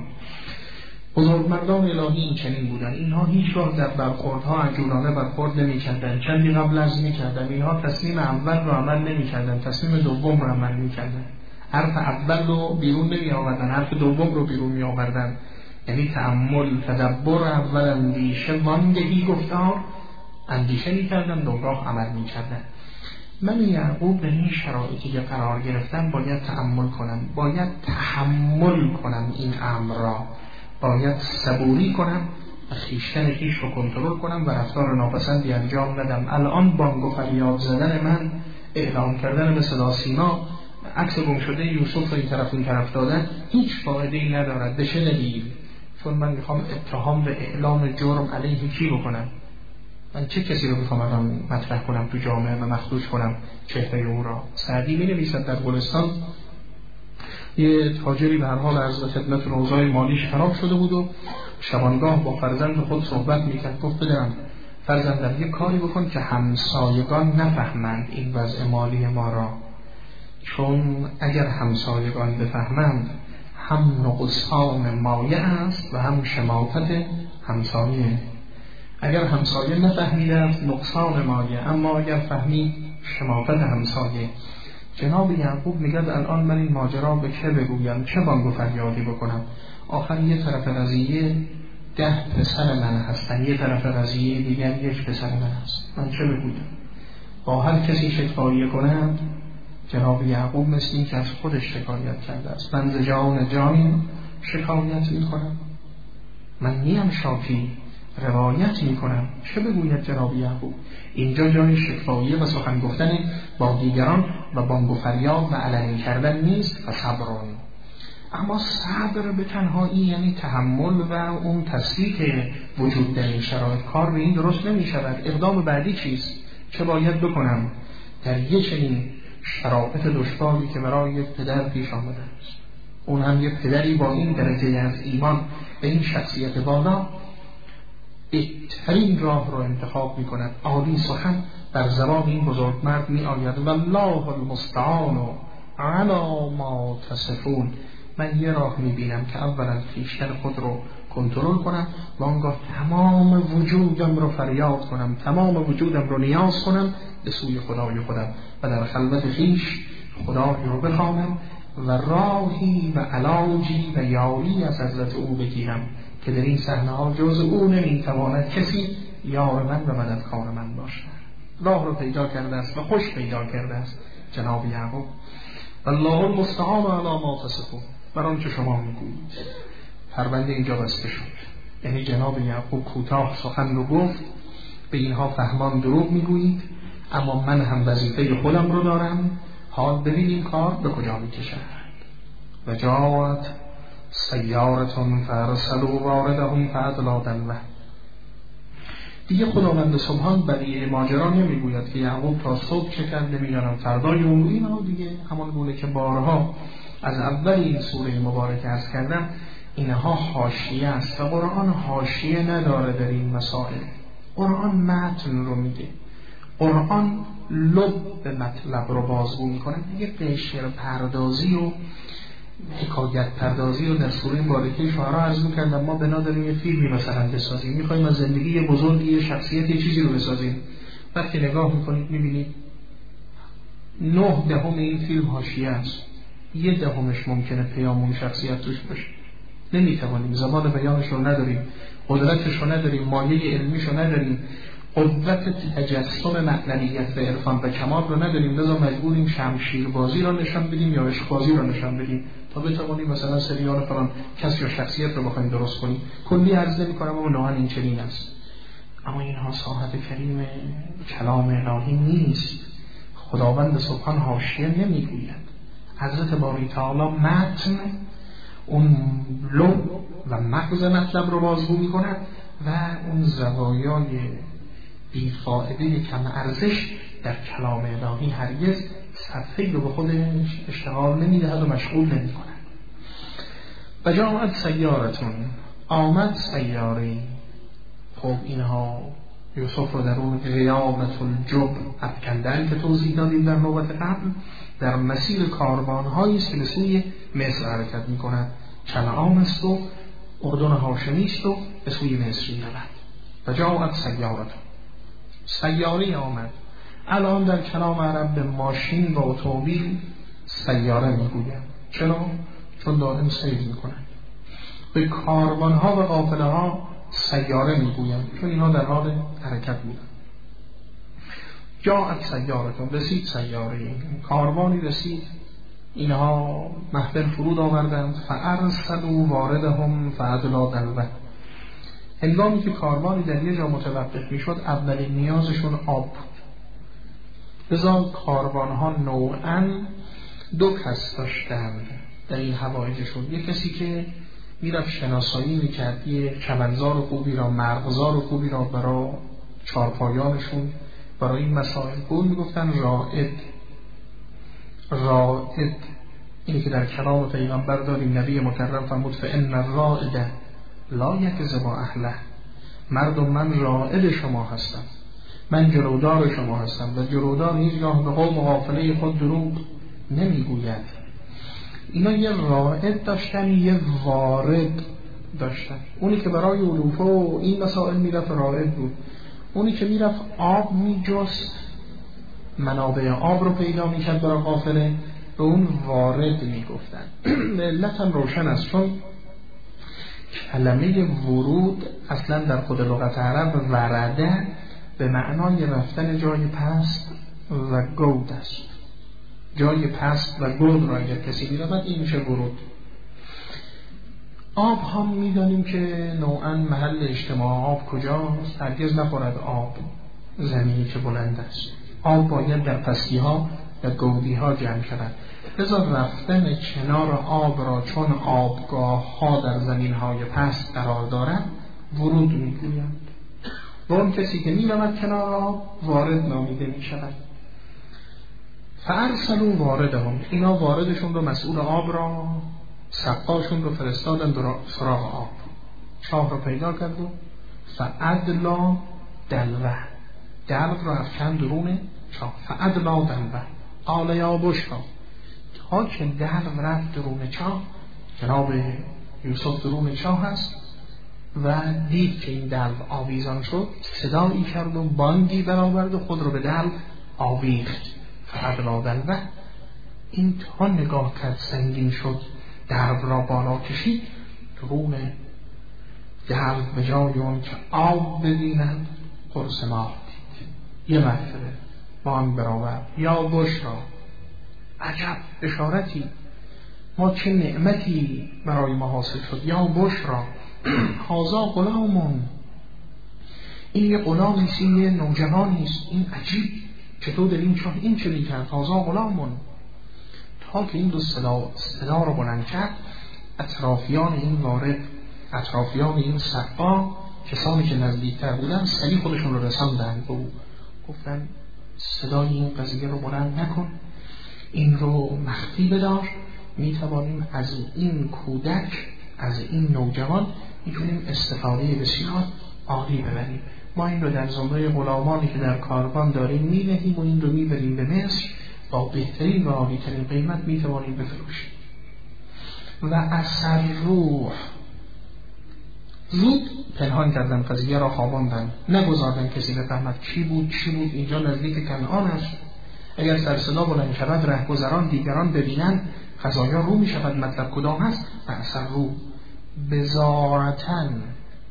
بزرگمردان الهی این چنین بودن. اینها هیچ وقت در برخوردها عجولانه برخورد نمی‌کردند. چندی قبل از می‌کردن اینها تصمیم اول رو عمل نمی‌کردند، تصمیم دوم رو عمل می‌کردند. حرف اول رو بیرون نمی‌آوردن، حرف دوم رو بیرون می‌آوردن. یعنی تأمل، تدبر اول، اندیشه، وانگهی، گفتار، اندیشه می‌کردن، دوم عمل می‌کردن. من یعقوب در این شرایطی که قرار گرفتم باید تأمل کنم، باید تحمل کنم این امر را، باید صبوری کنم و خویشتن خویش رو کنترل کنم و رفتار ناپسندی انجام ندم. الان بانگ و فریاد زدن من، اعلام کردن به صدا سیما، عکس گم شده یوسف رو این طرف این طرف دادن هیچ فایده‌ای ندارد. بشه ندیر، چون من میخوام اتهام و اعلام جرم علیه کی بکنم؟ من چه کسی رو میخوام الان مطرح کنم تو جامعه و مخدوش کنم چهره او را؟ سعدی می نویسد در گلستان یه تاجری به هر حال عرض خدمت روزای مالیش خراب شده بود و شبانگاه با فرزند خود صحبت میکرد. گفت بدرم فرزندم یه کاری بکن که همسایگان نفهمند این وضع مالی ما را، چون اگر همسایگان بفهمند هم نقصان مایه است و هم شماتت همسایه. اگر همسایه نفهمیده است نقصان مایه، اما اگر فهمید شماتت همسایه. جناب یعقوب میگد الان من این ماجرا به که بگویم، چه بانگ و فریادی بکنم؟ آخر یه طرف قضیه ده پسر من هستن، یه طرف قضیه دیگر یک پسر من هست. من چه بگویم؟ با هر کسی شکایت کنم جناب یعقوب مثل این که از خودش شکایت کرده است. من ز جان جان شکایت میکنم، من نیم شاکی روایت میکنم. چه بگوید جناب یعقوب؟ اینجا جای شکایت و سخن گفتن با دیگران و بانگ و فریاد و علنی کردن نیست. و صبرون، اما صبر به تنهایی یعنی تحمل و اون تصدیق وجود در این شرایط. کار به این درست نمی شود. اقدام بعدی چیست؟ چه باید بکنم در یک چنین شرایط دشواری که برای یک پدر پیش آمده است؟ اون هم یک پدری با این درجه از ایمان به این شخصیت بالا بهترین راه رو انتخاب می کند. عالی سخن در زبان این بزرگمرد می آید والله المستعان علی ما تصفون. من یه راه می بینم که اولا خویشتن خود رو کنترل کنم و آنگاه تمام وجودم رو فریاد کنم، تمام وجودم رو نیاز کنم به سوی خدای خودم و در خلوت خویش خدای رو بخوانم و راهی و علاجی و یاری از حضرت او بگیرم که در این صحنه ها جز او نمیتواند کسی یار من و مددکار من باشد. راه رو پیدا کرده است و خوش پیدا کرده است جناب یعقوب. والله المستعان علی ما تصفون. بر آنچه شما میگویید. پرونده اینجا بسته شد. یعنی جناب یعقوب کوتاه سخن رو گفت، به اینها فهمان دروغ میگویید، اما من هم وظیفه خودم رو دارم. حال ببینیم کار به کجا میکشد. و جاءت سیارتون فارسلوا واردهم فادلی دلوه. دیگه خداوند سبحان بقیه ماجرا نمیگوید که یعقوب تا صبح چه کرد، نمیدانم فردای اون. اینا دیگه همان گونه که بارها از اول این سوره مبارکه عرض کردم اینها حاشیه است و قرآن حاشیه نداره در این مسائل. قرآن متن رو میده، قرآن لب به مطلب رو بازگو میکنه. دیگه قشر پردازی و حکایت پردازی رو در سوره مبارکه شعرا عرض میکردم. ما بنا داریم یه فیلمی مثلا بسازیم، میخوایم از زندگی بزرگی یه شخصیت یه چیزی رو بسازیم، وقتی نگاه میکنید میبینید نه دهم این فیلم حاشیه است، یه دهمش ممکنه پیام اون شخصیت توش باشه. نمیتوانیم، زبان بیانش رو نداریم، قدرتش رو نداریم، مایه علمیش رو نداریم، قوت تجسم معنویت و عرفان و کمال رو نداریم، لذا مجبوریم شمشیر بازی رو نشان بدیم یا عشق بازی رو نشان بدیم تا بتوانیم مثلا سریال فلان کس یا شخصیت رو بخوایم درست کنیم. کلی عرض نمی‌کنم اما نوعاً این چنین است. اما اینها صاحب کریم کلام الهی نیست. خداوند سبحان حاشیه نمیگوید. حضرت باری تعالی متن اون لب و مغز مطلب رو بازگو می‌کند و اون زوایای بی‌فائده کم ارزش در کلام الهی هرگز صفحه‌ای رو به خودش اشتغال نمی‌دهد و مشغول نمی‌کند. و جاءت سیارتون، آمد سیاری. خب اینها یوسف رو در اون غیابت الجب افکندن که توضیح دادیم در نوبت قبل، در مسیر کاروان‌هایی است که به سوی مصر حرکت می‌کند. کنعان است و اردن هاشمی است و به سوی مصر می‌رود. و جاءت سیارتون، سیاره آمد. الان در کلام عرب به ماشین و اتومبیل سیاره میگویم. چرا؟ چون دائم سیر میکنند. به کاروانها و قافله ها سیاره میگویم چون اینا در حال حرکت بودن. جاءت سیارتون، رسید سیاره، کاروانی رسید، اینها محفل فرود آوردند. فارسلوا واردهم فادلی دلوه. هنگامی که کاروانی در یه جا متوقف میشد اولین نیازشون آب بود. لذا کاروانها نوعاً دو کس داشتند در این حوایجشون. یک کسی که میرفت شناسایی میکرد یه چمنزار خوبی را، مرغزار خوبی را برای چارپایانشون، برای این مسائل بود میگفتن رائد. رائد اینی که در کلام پیغمبر داریم، نبی مکرم فرمود فإن الرائد لا یکذب اهله. مردم من رائد شما هستم، من جلودار شما هستم و جلودار هیچگاه به قوم و قافله خود دروغ نمیگوید. اینا یه رائد داشتن، یه وارد داشتن. اونی که برای علوفه و این مسائل میرفت رائد بود، اونی که میرفت آب میجست، منابع آب رو پیدا میکرد برای قافله، به اون وارد میگفتن. علت هم روشن است، چون کلمه ورود اصلا در خود لغت عرب ورده به معنای رفتن جای پست و گود است. جای پست و گود را اگر کسی میرود این میشه ورود. آب هم میدانیم که نوعا محل اجتماع آب کجاست؟ هرگز نخورد آب زمینی که بلند است. آب باید در پستی ها و گودی ها جمع شود. لذا رفتن کنار آب را چون آبگاه ها در زمین های پست قرار دارند ورود میگویند. و اون کسی که میرود کنار آب وارد نامیده می شود. فارسلوا واردهم، اینا واردشون رو، مسئول آب را، سقاشون رو فرستادن در سراغ آب. چاه رو پیدا کرد و فادلی دلوه، دلو رو افکن درون چاه. فادلی دلوه قال یا بشرا، تا که دلو رفت درون چاه، جناب یوسف درون چاه هست و دید که این دلو آویزان شد، صدایی کرد و بانگی برآورد و خود رو به دلو آویخت. فادلی دلوه، این تا نگاه کرد سنگین شد، دلو را بالا کشید، درون دلو به جای اون که آب ببیند قرص ماه دید. یه مرتبه بانگ برآورد یا بشرا، عجب بشارتی، ما چه نعمتی برای ما حاصل شد. یا بشرا هذا غلامون، این یه غلامی است، این یه نوجوانی است، این عجیب چطور در این چاه این چه میکرد. هذا غلامون، تا که این دو صدا صدا رو بلند کرد، اطرافیان این وارد، اطرافیان این سقا، کسانی که نزدیکتر بودن سریع خودشون رو رساندند به او، گفتن صدای این قضیه رو بلند نکن، این رو مخفی بدار، میتوانیم از این کودک از این نوجوان میتونیم استفاده بسیار عالی ببریم. ما این رو در زمره غلامانی که در کاروان داریم می‌دهیم و این رو میبریم به مصر، با بهترین و عالی‌ترین قیمت میتوانیم بفروشیم. و اثر روح، زود پنهان کردن قضیه را، خواباندن، نگذاردن کسی بفهمد چی بود چی بود. اینجا نزدیک کنعان است، اگر سر صدا بلند شود رهگذران دیگران ببینند قضایا رو می شود مطلب کدام هست. و اثر روح بضاعتن،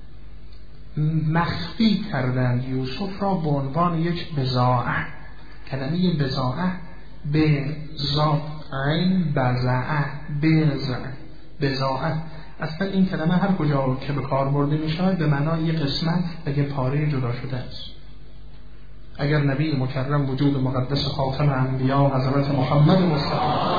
مخفی کردند یوسف را به عنوان یک بضاعه. کلمه بضاعه به زاعین بضاعه بضع بضاعه، اصلا این کلمه هر کجا که به کار برده می شود به معنای یک قسمت و یک پاره جدا شده است. اگر نبی مکرم وجود مقدس خاتم انبیا حضرت محمد مصطفی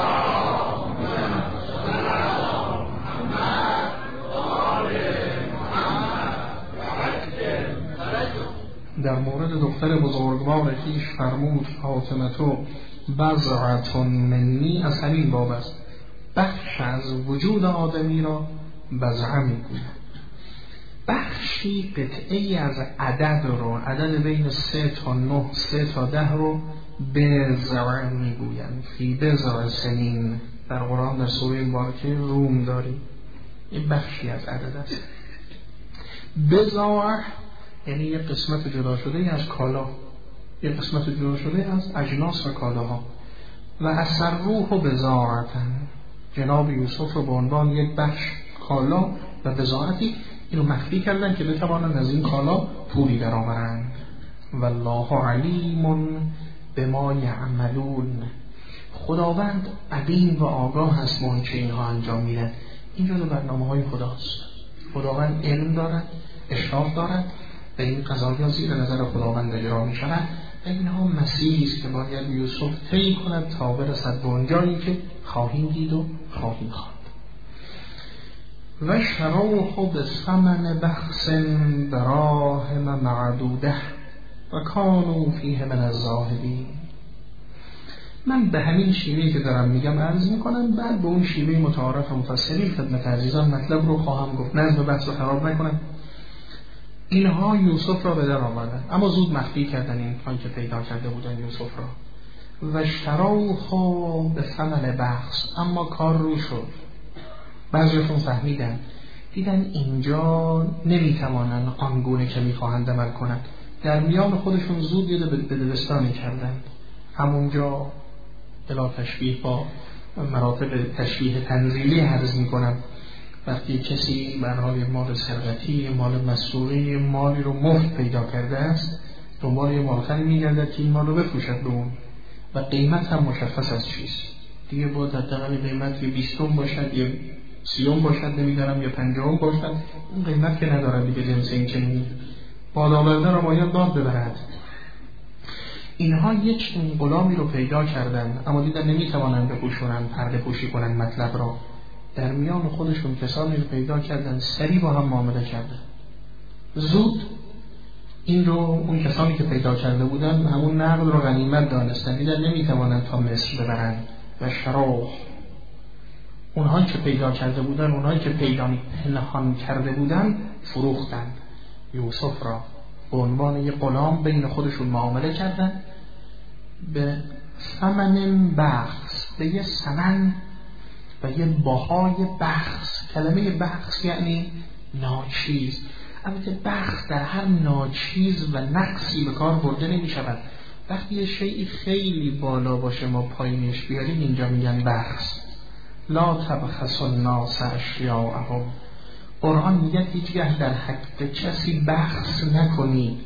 در مورد دختر بزرگوار خویش فرمود فاطمه بضعة منی، از همین باب است. بخش از وجود آدمی را بضعه میگوید. بخشی قطعی از عدد رو، عدد بین سه تا نه، سه تا ده رو بضع میگویند. فی بضع سنین در قرآن در سوره مبارکه روم داریم. این بخشی از عدد است. بضاعه یعنی یک قسمت جدا شده از کالا، یک قسمت جدا شده از اجناس و کالاها. و اثر روح و بضاعتن، جناب یوسف رو به عنوان یک بخش کالا و بضاعتی اینو مخفی کردن که بتوانند از این کالا پولی در آورند. والله علیم بما یعملون، خداوند علیم و آگاه هست به آنچه اینها انجام میدن. این جزو برنامه های خداست. خداوند علم دارد، اشراف دارد و این قضایا زیر نظر خداوند اجرا می شود. اینها مسیری است که باید یوسف طی کند تا برسد به اونجایی که خواهیم دید و خواهیم خواند. و شروه بثمن بخس دراهم معدوده و کانوا فیه من الزاهدین. من به همین شیوهی که دارم میگم عرض میکنم، بعد به اون شیوه متعارف مفصلی خدمت عزیزان مطلب رو خواهم گفت، نظم بحث رو خراب نکنم. اینها یوسف را به در آوردن، اما زود مخفی کردن این هایی که پیدا کرده بودن یوسف را. و شروه به ثمن بخس، اما کار رو شد. بعضیشون فهمیدن، دیدن اینجا نمیتوانن آنگونه که میخواهند عمل کنند، در میان خودشون زود یه بدبستانی کردن. همونجا بلا تشبیه با مراتب تشبیه تنزیلی عرض میکنم، وقتی کسی برای مال سرقتی، مال مسروقی، مالی رو مفت پیدا کرده است، دنبال یه مالخری میگردد که این مال رو بفروشد به اون و قیمت هم مشخص از چیست. دیگه باید حداقل قیمت یه بیستم باشد، یه سیوم باشد، نمیدارم یه پنجاهم باشد. این قیمت که ندارد دیگه، جنس این چنینی باد آورده را باید باد ببرد. اینها یک غلامی رو پیدا کردن، اما دیدن نمیتوانند بپوشونن، پرده پوشی کنن مطلب را. در میان خودشون کسانی رو پیدا کردن، سریع با هم معامله کردن. زود این رو اون کسانی که پیدا کرده بودن همون نقد رو غنیمت دانستن، دیدن نمیتوانند تا مصر ببرن. و شروح، اونهایی که پیدا کرده بودن، اونهایی که پیدا پنهان کرده بودن، فروختن یوسف را به عنوان یک غلام، بین خودشون معامله کردن به ثمن بخس، به یه ثمن و یه بهای بخس. کلمه بخس یعنی ناچیز. البته بخس در هر ناچیز و نقصی به کار برده نمی شود. وقتی یه شیئی خیلی بالا باشه ما پایینش بیاریم اینجا میگن بخس. لا تبخس الناس اشیاءهم. قرآن میگه هیچگاه در حق کسی بخس نکنید.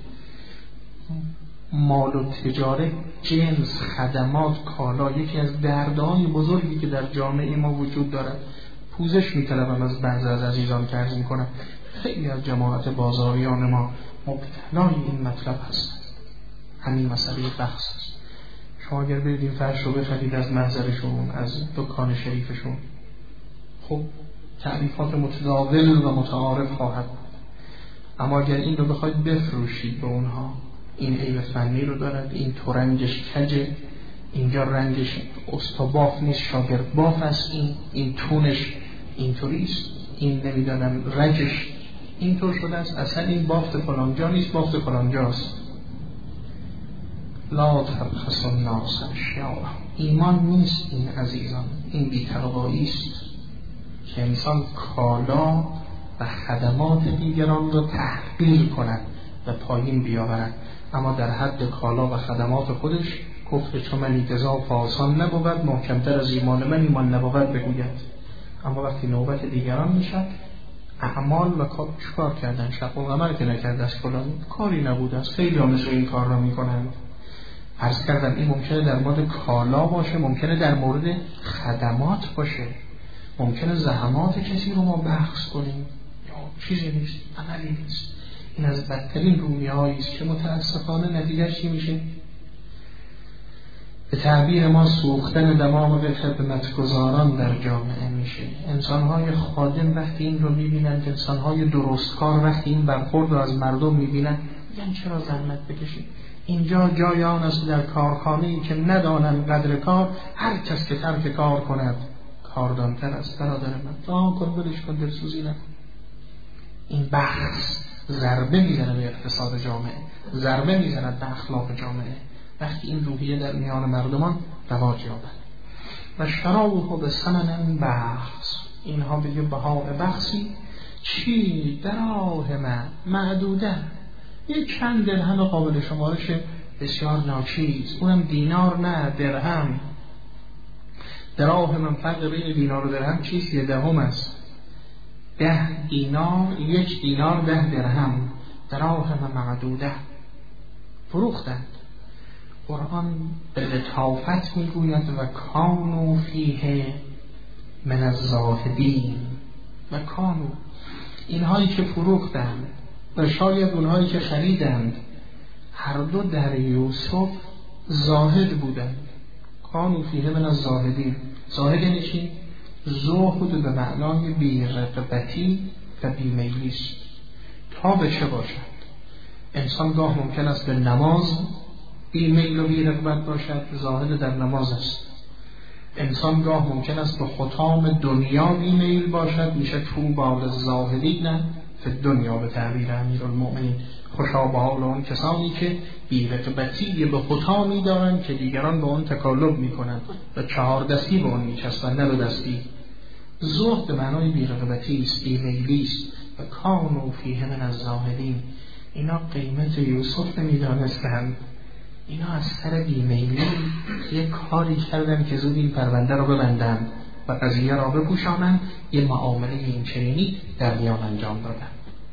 مال و تجارت، جنس، خدمات، کالا یکی از دردهای بزرگی که در جامعه ما وجود دارد. پوزش میطلبم از بعضی از عزیزان که عرض میکنم، خیلی از جماعت بازاریان ما مبتلای این مطلب هست. همین مسئله بخس است. شما اگر برید این فرش رو بخرید از محضرشون، از دکان شریفشون، خب تعریفات متداول و متعارف خواهد بود. اما اگر این رو بخواید بفروشید به اونها، این عیب فنی رو دارد، این تو رنگش کجه، اینجا رنگش استباف نیست شاگرد باف است، این این تونش اینطوری است، این نمیدانم رجش اینطور شده است، اصلا این بافت فلانجا نیست، بافت فلانجاست. لا تبخس الناس اشیاءهم. ایمان نیست این عزیزان، این بی‌تقوایی است که انسان کالا و خدمات دیگران را تحقیر کند و پایین بیاورد، اما در حد کالا و خدمات خودش کفر چو منی گزاف آسان نبود، محکمتر از ایمان من ایمان نبود بگوید. اما وقتی نوبت دیگران میشد، اعمال و کار چکار کردن، شق و قمر که نکرده است، فلان کاری نبوده است، خیلی ها مثل این کار را میکنند. عرض کردم این ممکنه در مورد کالا باشه، ممکنه در مورد خدمات باشه، ممکنه زحمات کسی رو ما بخش کنیم، یا چیزی نیست، عملی نیست. این از بدترین رویاهایی است که متاسفانه نتیجه‌اش چی میشه؟ به تعبیر ما سوختن دماغ خدمتگزاران در جامعه میشه. انسان‌های خادم وقتی این رو میبینند، انسان‌های درستکار وقتی این برخورد رو از مردم میبینند، میگن چرا زحمت بکشید؟ اینجا جای آن است در کارخانه‌ای که ندانند قدر کار، هر کس که ترک کار کند کاردانتر است. برادر من رها کن، ولش کن، دلسوزی نکن. این بحث ضربه میزنه به اقتصاد جامعه، ضربه میزنه به اخلاق جامعه وقتی این روحیه در میان مردمان رواج یابد. و شراوه به ثمن بخس، اینها بگه بها بخسی چی؟ دراهم معدوده، یک چند درهم قابل شمارش بسیار ناچیز، اونم دینار نه درهم. دراهم فرق بین دینار و درهم چیست؟ یه دهم است. ده دینار، یک دینار ده درهم، دراهم معدوده، فروختند. قرآن به لطافت میگوید و کانو فیه من الزاهدین. و کانو، اینهایی که فروختند و شاید اونهایی که خریدند، هر دو در یوسف زاهد بودند. کانو فیه من الزاهدین. زاهد یعنی چی؟ زهد به معنای بی‌رغبتی و بی‌میلی است. تا به چه باشد؟ انسان گاه ممکن است به نماز بی‌میل و بی‌رغبت باشد، زاهد در نماز است. انسان گاه ممکن است به حطام دنیا بی‌میل باشد، میشه طوبی للزاهدین فی الدنیا به تعبیر امیرالمؤمنین. خوشا به حال اون کسانی که بی‌رغبتی به حطامی دارند که دیگران به اون تکالب میکنند و چهار دستی به اون میچسبند، نه دو دستی. زهد به معنای بی‌رغبتی است، بی‌میلی است. و کانوا فیه من الزاهدین. اینا قیمت یوسف نمیدانستند، اینا از سر بیمیلی یک کاری کردن که زود این پرونده رو ببندن و قضیه را بپوشانن، یه معامله این چنینی در میان انجام دادن.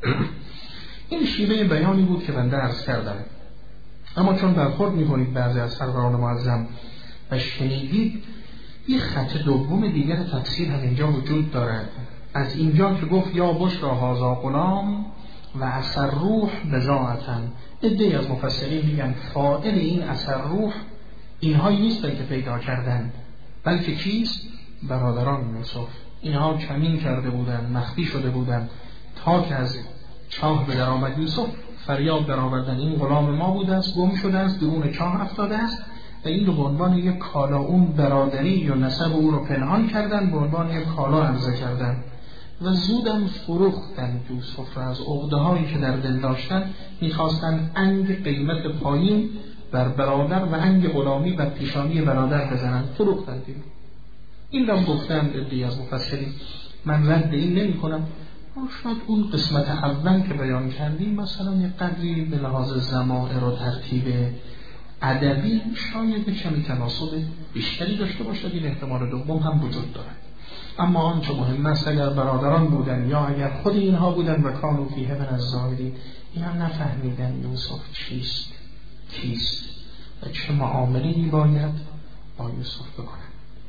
این شیوه بیانی بود که بنده عرض کردم. اما چون برخورد میکنید بعضی از سروران معظم و شنیدید، یه خط دوم دیگر تفسیر هم اینجا وجود دارد. از اینجا که گفت یا بشرا هذا غلام و اثر روح بضاعتن، عده‌ای از مفسرین میگن فاعل این اثر روح اینهایی نیستن که پیدا کردن، بلکه کیست؟ برادران یوسف. اینها کمین کرده بودن، مخفی شده بودن، تا که از چاه به در آمد یوسف فریاد در آوردن این غلام ما بوده است، گم شده است، درون چاه افتاده است و این رو به عنوان یک کالا اون برادری یا نسب او رو پنهان کردن، به عنوان یک کالا عرضه کردن و زودم فروختن یوسف را. از عقده‌هایی که در دل داشتن می‌خواستن انگ قیمت پایین بر برادر و انگ غلامی و پیشانی برادر بزنن، فروختن دیگه. این را گفتن عده‌ای از مفسرین، من رد این نمی‌کنم. شاید اون قسمت اول که بیان کردیم مثلا یک قدری به لحاظ ضمائر و ترتیب ادبی شاید کمی تناسب بیشتری داشته باشد، این احتمال دوم هم وجود دارد. اما آنچه مهم است اگر برادران بودن یا اگر خود اینها بودن و کانوا فیه من الزاهدین، اینا نفهمیدن یوسف چیست، کیست و چه معامله‌ای باید با یوسف بکنن.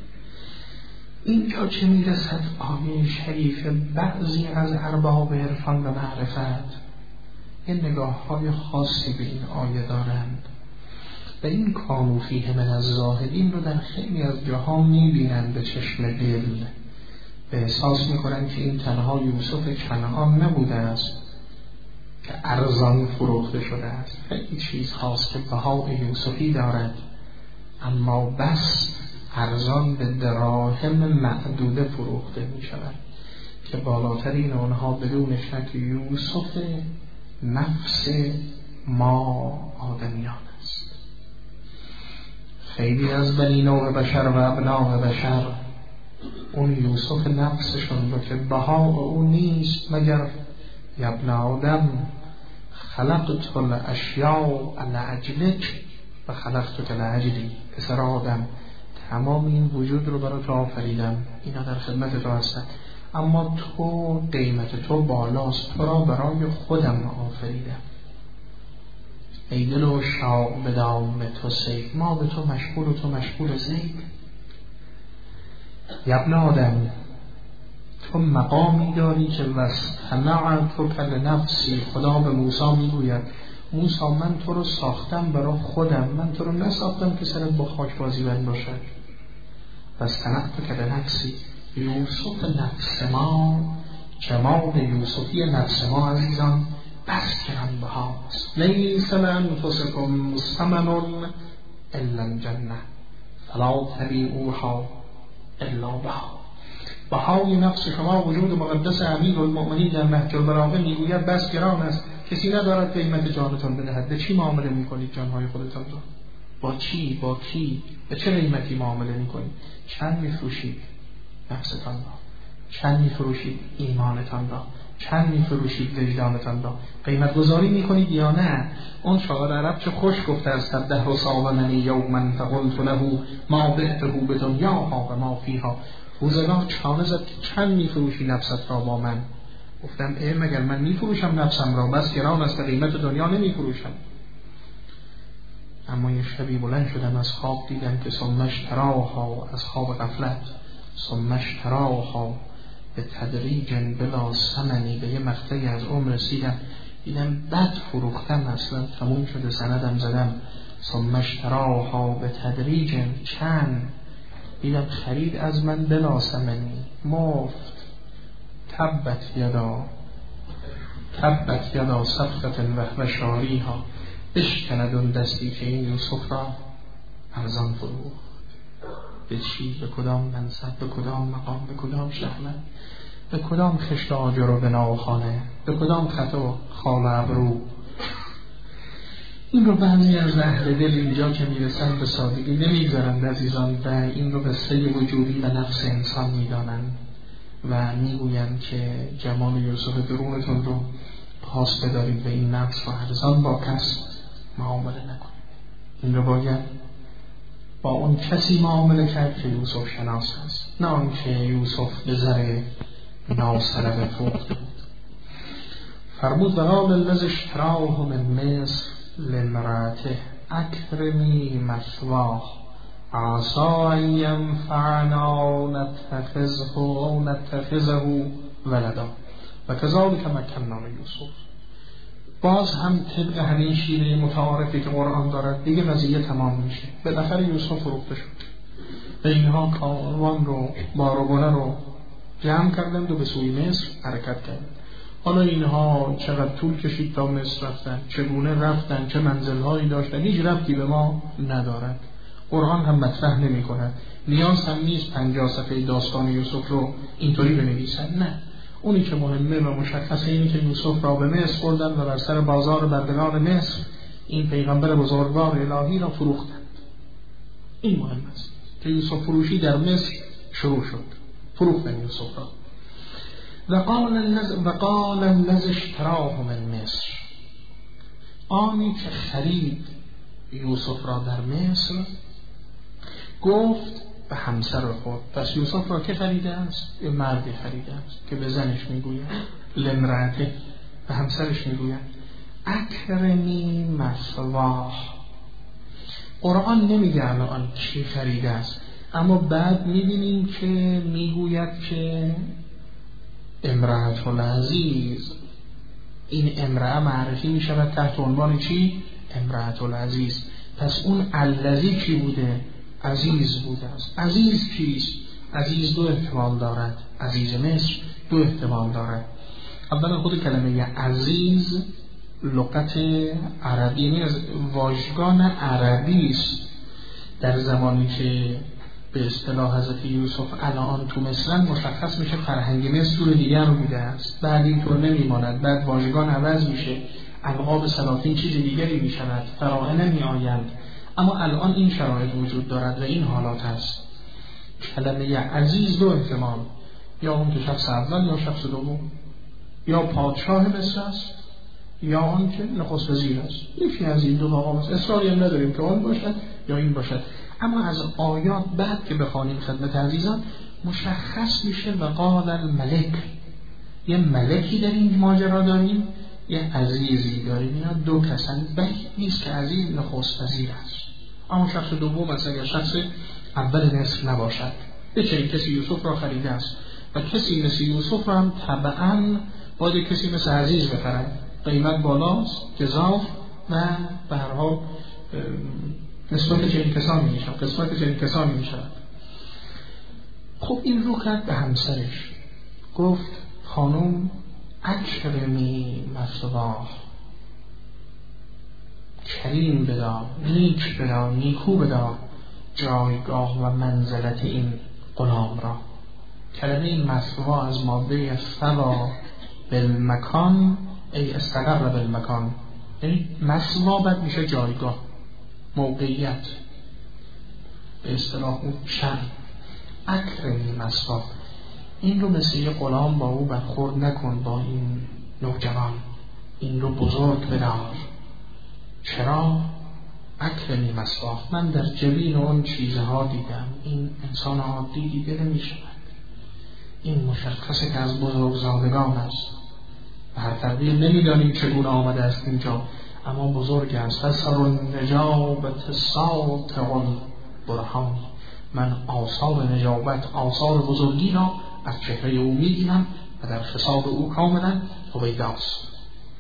اینجا چه میرسد آیه شریف بعضی از ارباب عرفان و معرفت این نگاه های خاصی به این آیه دارند و این کانوا فیه من الزاهدین رو در خیلی از جاها میبینند به چشم دل، به احساس میکنن که این تنها یوسف کنعان نبوده است که ارزان فروخته شده است، خیلی چیز هاست که بهای یوسفی دارد اما بس ارزان به دراهم معدوده فروخته می شود. که بالاترین آنها بدون شک یوسف نفس ما آدمیان است. خیلی از بنی نوع بشر و ابناء بشر اون یوسف نفسشون رو که بها او نیست مگر ابن آدم خلقت الاشیاء لأجلک و خلقتک لأجلی، پسر آدم تمام این وجود رو برای تو آفریدم، اینا در خدمت تو هستن، اما تو قیمت تو بالاست، تو را برای خودم آفریدم. ای دل و شاق به دام تو سید، ما به تو مشغول و تو مشغول زید. ابن آدم تو مقامی داری که واصطنعتک لنفسی. خدا به موسی میگوید موسی من تو رو ساختم برای خودم، من تو رو نساختم که سرت با خاک بازی بند باشد. واصطنعتک لنفسی. یوسف نفس ما، جمال یوسفی نفس ما عزیزان بس گران بهاست. لیس لانفسکم ثمن الا الجنه فلا تبیعوها الا بها. بهای نفس شما وجود مقدس امیرالمؤمنین در نهج البلاغه میگوید بس گران است، کسی ندارد قیمت جانتان بدهد. به چی معامله میکنید جانهای خودتان را؟ با چی؟ با کی؟ به چه قیمتی معامله میکنید؟ چند میفروشید نفستان را؟ چند میفروشید ایمانتان را؟ چند میفروشید وجدانتان را؟ قیمت گذاری میکنید یا نه؟ اون شاعر عرب چه خوش گفته است الدهر صاوننی یوما فقلت له ما بعته بدنیاها و ما فیها. روزگار چانه زد که چند میفروشی نفست را با من؟ گفتم ای مگر من میفروشم نفسم را؟ بس گران است، قیمت دنیا نمیفروشم. اما یه شبی بلند شدم از خواب دیدم که ثم اشتراها، از خواب غفلت، ثم اشتراها به تدریج بلا ثمنی، به یه مقطعی از عمر رسیدم دیدم بد فروختم، اصلا تموم شده، سندم زدم. ثم اشتراها به تدریج، چند دیدم خرید از من بلا ثمنی، مفت. تبت یدا تبت یدا صفقة و شاریها. بشکند اون دستی که این یوسف را ارزان فروخت. به چی؟ به کدام منصب؟ به کدام مقام؟ به کدام شهوت؟ به کدام خشت آجر و بناخانه؟ به کدام خط و خال ابرو؟ این رو بعضی از اهل دل اینجا که میرسن به سادگی نمیگذارند عزیزان و این رو قصه وجودی و نفس انسان میدانند و میگویند که جمال یوسف درونتون رو پاس بدارید و این نفس رو ارزان با کس معامله نکنید. این رو باید با اون کسی معامله کرد که یوسف شناس است، نه آن که یوسف به زر ناسرب فروخته بود. فرمود وقال الذی اشتراه من مصر لامرأته اکرمی مثواه عسى ان ینفعنا نتخذه او نتخذه ولدا و کذالک مکننا لیوسف. باز هم طبق همین شیوه متعارفی که قرآن دارد دیگه قضیه تمام میشه. بالاخره یوسف فروخته شد و اینها کاروان رو باروبره رو جمع کردند و به سوی مصر حرکت کردند. حالا اینها چقدر طول کشید تا مصر رفتن، چگونه رفتن، چه منزلهایی داشتن، هیچ ربطی به ما ندارد. قرآن هم مطرح نمی کند. نیاز هم نیست پنجاه صفحه داستان یوسف رو اینطوری بنویسن. نه، اونی که مهمه و مشخصه اینی که یوسف را به مصر بردن و بر سر بازار بردگان مصر این پیغمبر بزرگوار الهی را فروختند. این مهم است که یوسف فروشی در مصر شروع شد، فروختن یوسف را. و قال الذی اشتراه من مصر، آنی که خرید یوسف را در مصر گفت به همسر خود. پس یوسف را که خریده است؟ یه مردی خریده است که به زنش میگوید لامرأته، به همسرش میگوید اکرمی مثواه. قرآن نمیگه الان کی خریده است، اما بعد میبینیم که میگوید که امرأة العزیز. این امرأه معرفی میشود تحت عنوان چی؟ امرأة العزیز. پس اون الذی کی بوده؟ عزیز بوده است. عزیز کیست؟ عزیز دو احتمال دارد. عزیز مصر دو احتمال دارد. اولا خود کلمه عزیز لغت عربی، یعنی از واژگان عربی است. در زمانی که به اصطلاح حضرت یوسف الان تو مصر مشخص میشه فرهنگ مصر رو دیگر رو بوده است. بعد اینطور نمیماند، بعد واژگان عوض میشه، القاب سلاطین چیز دیگری میشود، فراعنه میآیند. اما الان این شرایط وجود دارد و این حالات هست. کلمه عزیز دو احتمال، یا اون که شخص اول یا شخص دوم، یا پادشاه مصر است یا اون که نخست وزیر است. یکی از این دو مقام است. اصراری هم نداریم که اون باشد یا این باشد. اما از آیات بعد که بخوانیم خدمت عزیزان مشخص میشه و قال الملک، یه ملکی در این ماجرا داریم، یه عزیزی داریم. اینا دو کسان، بعید نیست که عزیز نخست وزیر است. اما شخص دوم است اگر شخص اول مصر نباشد. به چه کسی یوسف را خریده است و کسی مثل یوسف را هم طبعاً باید کسی مثل عزیز بخرد. قیمت بالاست، گزاف و به هر حال نسبت چنین کسانی میشه، قسمت چنین کسانی میشه. خب این رو کرد به همسرش، گفت خانم اکرمی مثواه، کریم بدار، نیک بدار، نیکو بدار جایگاه و منزلت این غلام را. کلمه این مثوا از ماده سوا بالمکان ای استقر بالمکان، یعنی مثوا بعد میشه جایگاه، موقعیت، به اصطلاح اون شأن. اکرمی مثوا، این رو مثل یه غلام با او برخورد نکن، با این نوجوان این رو بزرگ بدار. چرا؟ اکرمی مثوا، من در جبین اون چیزها دیدم، این انسان عادی دیده نمی شود. این مشخصه که از بزرگزادگان است و هر تقدیر نمیدانیم چگونه آمده است اینجا، اما بزرگ است. فسر النجابت ساطع برهانی، من آثار نجابت، آثار بزرگی را از چهره او می‌بینم و در خصاب او کاملا هویداست.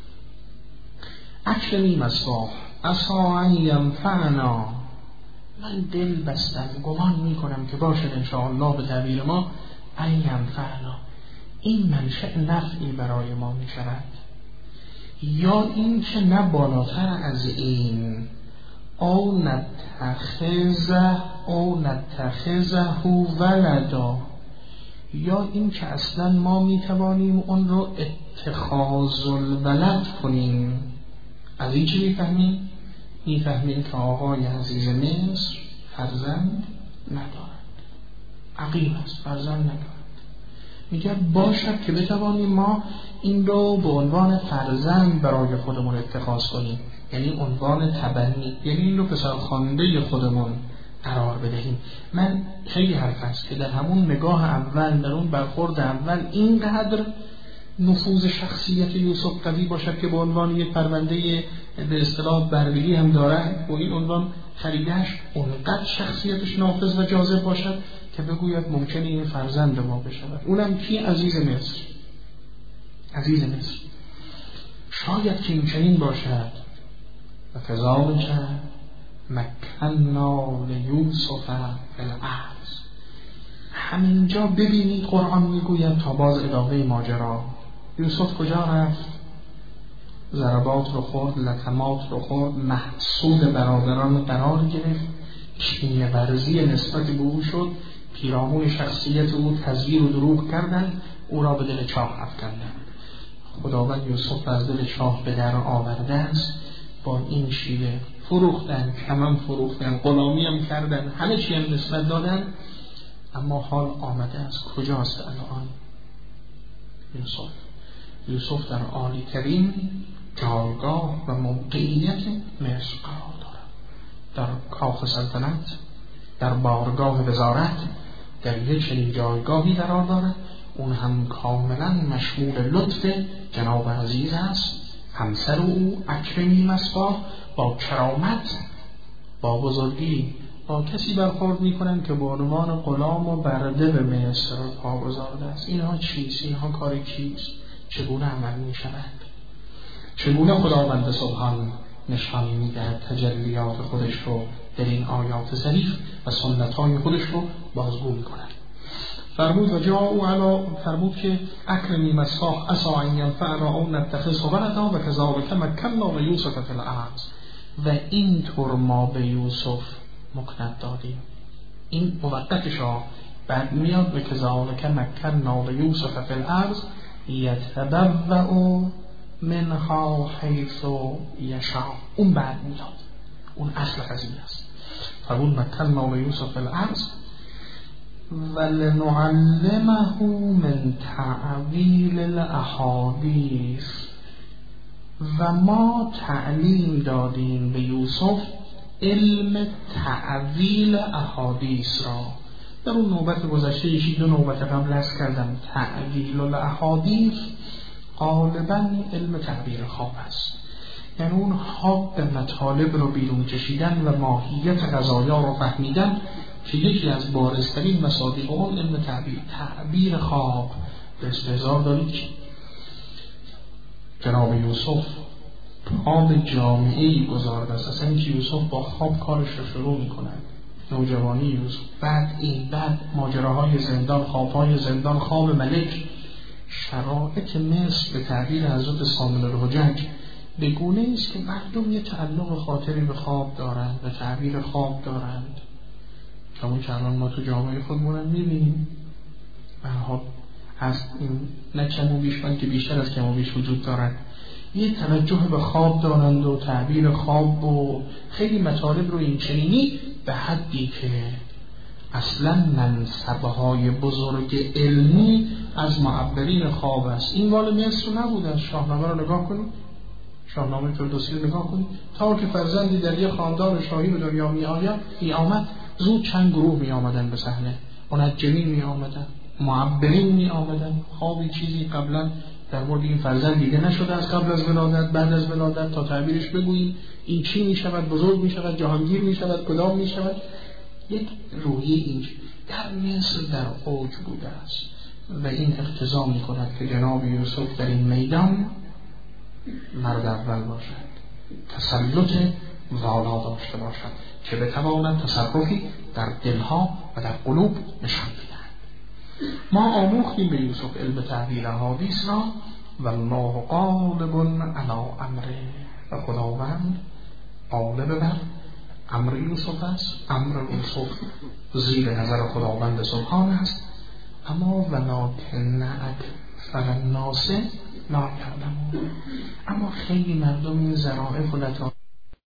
اکرمی مثواه عسا ان ینفعنا، من دل بستم گمان میکنم که باشد انشاءالله به تعبیر ما ان ینفعنا، این منشأ نفعی برای ما می شود، یا این که نه بالاتر از این، او نتخذه او نتخذه ولدا، یا این که اصلا ما می توانیم اون رو اتخاذ الولد کنیم. از این چی می فهمیم؟ می فهمیم که آقای عزیز مصر فرزند ندارد، عقیم است، فرزند ندارد. میگه باشد که بتوانیم ما این رو به عنوان فرزند برای خودمون اتخاذ کنیم، یعنی عنوان تبنی، یعنی این رو پسر خوانده خودمون قرار بدهیم. من خیلی حرف است که در همون نگاه اول، در اون برخورد اول اینقدر نفوذ شخصیت یوسف قوی باشد که به عنوان یک پرونده به اصطلاح بردگی هم دارد و این عنوان خریدهش، اونقدر شخصیتش نافذ و جاذب باشد که بگوید ممکنه این فرزند ما بشود. اونم کی؟ عزیز مصر. عزیز مصر شاید که این چنین باشد. و کذالک مکننا لیوسف فی الارض، همینجا ببینید قرآن میگوید تا باز ادامه ماجرا. یوسف کجا رفت؟ ضربات رو خورد، لطمات رو خورد، محسود برادران قرار گرفت، کینه ورزی نسبت به او شد، پیرامون شخصیت او تزویر و دروغ کردن، او را به دل چاه افکندند. خداوند یوسف از دل چاه به در آورده است. با این شیوه فروختن، کمم فروختن، غلامی هم کردن، همه چی هم نسبت دادن، اما حال آمده است کجاست الان یوسف؟ یوسف در عالی ترین جایگاه و موقعیت مصر قرار دارد، در کاخ سلطنت، در بارگاه وزارت، در یک چنین جایگاهی قرار دارد. اون هم کاملا مشمول لطف جناب عزیز است، همسر او اکرمی مثواه، با کرامت، با بزرگی، با کسی برخورد میکنن که به عنوان غلام و برده به مصر پا گذارده است. اینها چیست؟ اینها کار کیست؟ چگونه عمل میشوند؟ چگونه خداوند سبحان نشان میدهد تجلیات خودش رو در این آیات ظریف و سنت‌های خودش رو بازگو میکنند؟ فرمود و جاءوا علی، فرمود که اکرمی مثواه عسى ان ینفعنا او نتخذه ولدا و کذالک مکننا لیوسف فی الارض، و اینطور ما به یوسف مکنت دادیم. این موقتش ها. بعد میاد به کذالک مکننا لیوسف فی الارض یتبوأ منها حیث یشاء. اون بعد میاد، اون اصل قضیه است. فقول مکننا لیوسف فی الارض ولنعلمه من تعویل الاحادیث، و ما تعلیم دادیم به یوسف علم تعویل احادیث را. در اون نوبت گذشته یکی دو نوبت قبل عرض کردم تعویل الاحادیث غالبا علم تعبیر خواب است، یعنی اون خواب به مطالب رو بیرون کشیدن و ماهیت قضایا رو فهمیدن که یکی از بارزترین مصادیق اون علم تعبیر تعبیر خواب. به استحضار دارید که جناب یوسف پا به جامعه‌ای گذارده است، اصلا که یوسف با خواب کارش رو شروع می‌کند، نوجوانی یوسف، بعد این بعد ماجراهای زندان، خوابهای زندان، خواب ملک، شرایط مصر به تعبیر حضرت سامن الحجج به گونه است که مردم یه تعلق خاطری به خواب دارند، به تعبیر خواب دارند. همون که الان ما تو جامعه خودمون می‌بینیم برها از این نه کم و بیش که بیشتر از کم و بیش وجود دارند، یه توجه به خواب دارند و تعبیر خواب و خیلی مطالب رو این چنینی، به حدی که اصلا منصبهای بزرگ علمی از معبرین خواب است. این مال مصر نبوده. از شاهنامه رو نگاه کنید، شاهنامه فردوسی رو نگاه کنید، تا که فرزندی در یه خاندان شاهی به دنیا می آید می آمد، زود چند گروه می آمدن به صحنه، منجمین می آمدن، معبرین می آمدن. خوابی چیزی قبلا در مورد این فرزند دیده نشده از قبل از ولادت، بعد از ولادت، تا تعبیرش بگوییم این چی می شود، بزرگ می شود، جهانگیر می شود، کدام می شود. یک روحی اینج در مصر در اوج بوده است و این اقتضا می کند که جناب یوسف در این میدان مرد اول باشد، تسلط والا داشته باشد که بتواند تصرفی در دلها و در قلوب نشان بدهد. ما آموختیم به یوسف علم تعبیر احادیث را و الله غالب علی امره، و خداوند غالب بر امر یوسف است. امر یوسف زیر نظر خداوند سبحانه است، اما ولکن اکثر الناس لا یعلمون، اما خیلی مردم این ظرافت و لطافت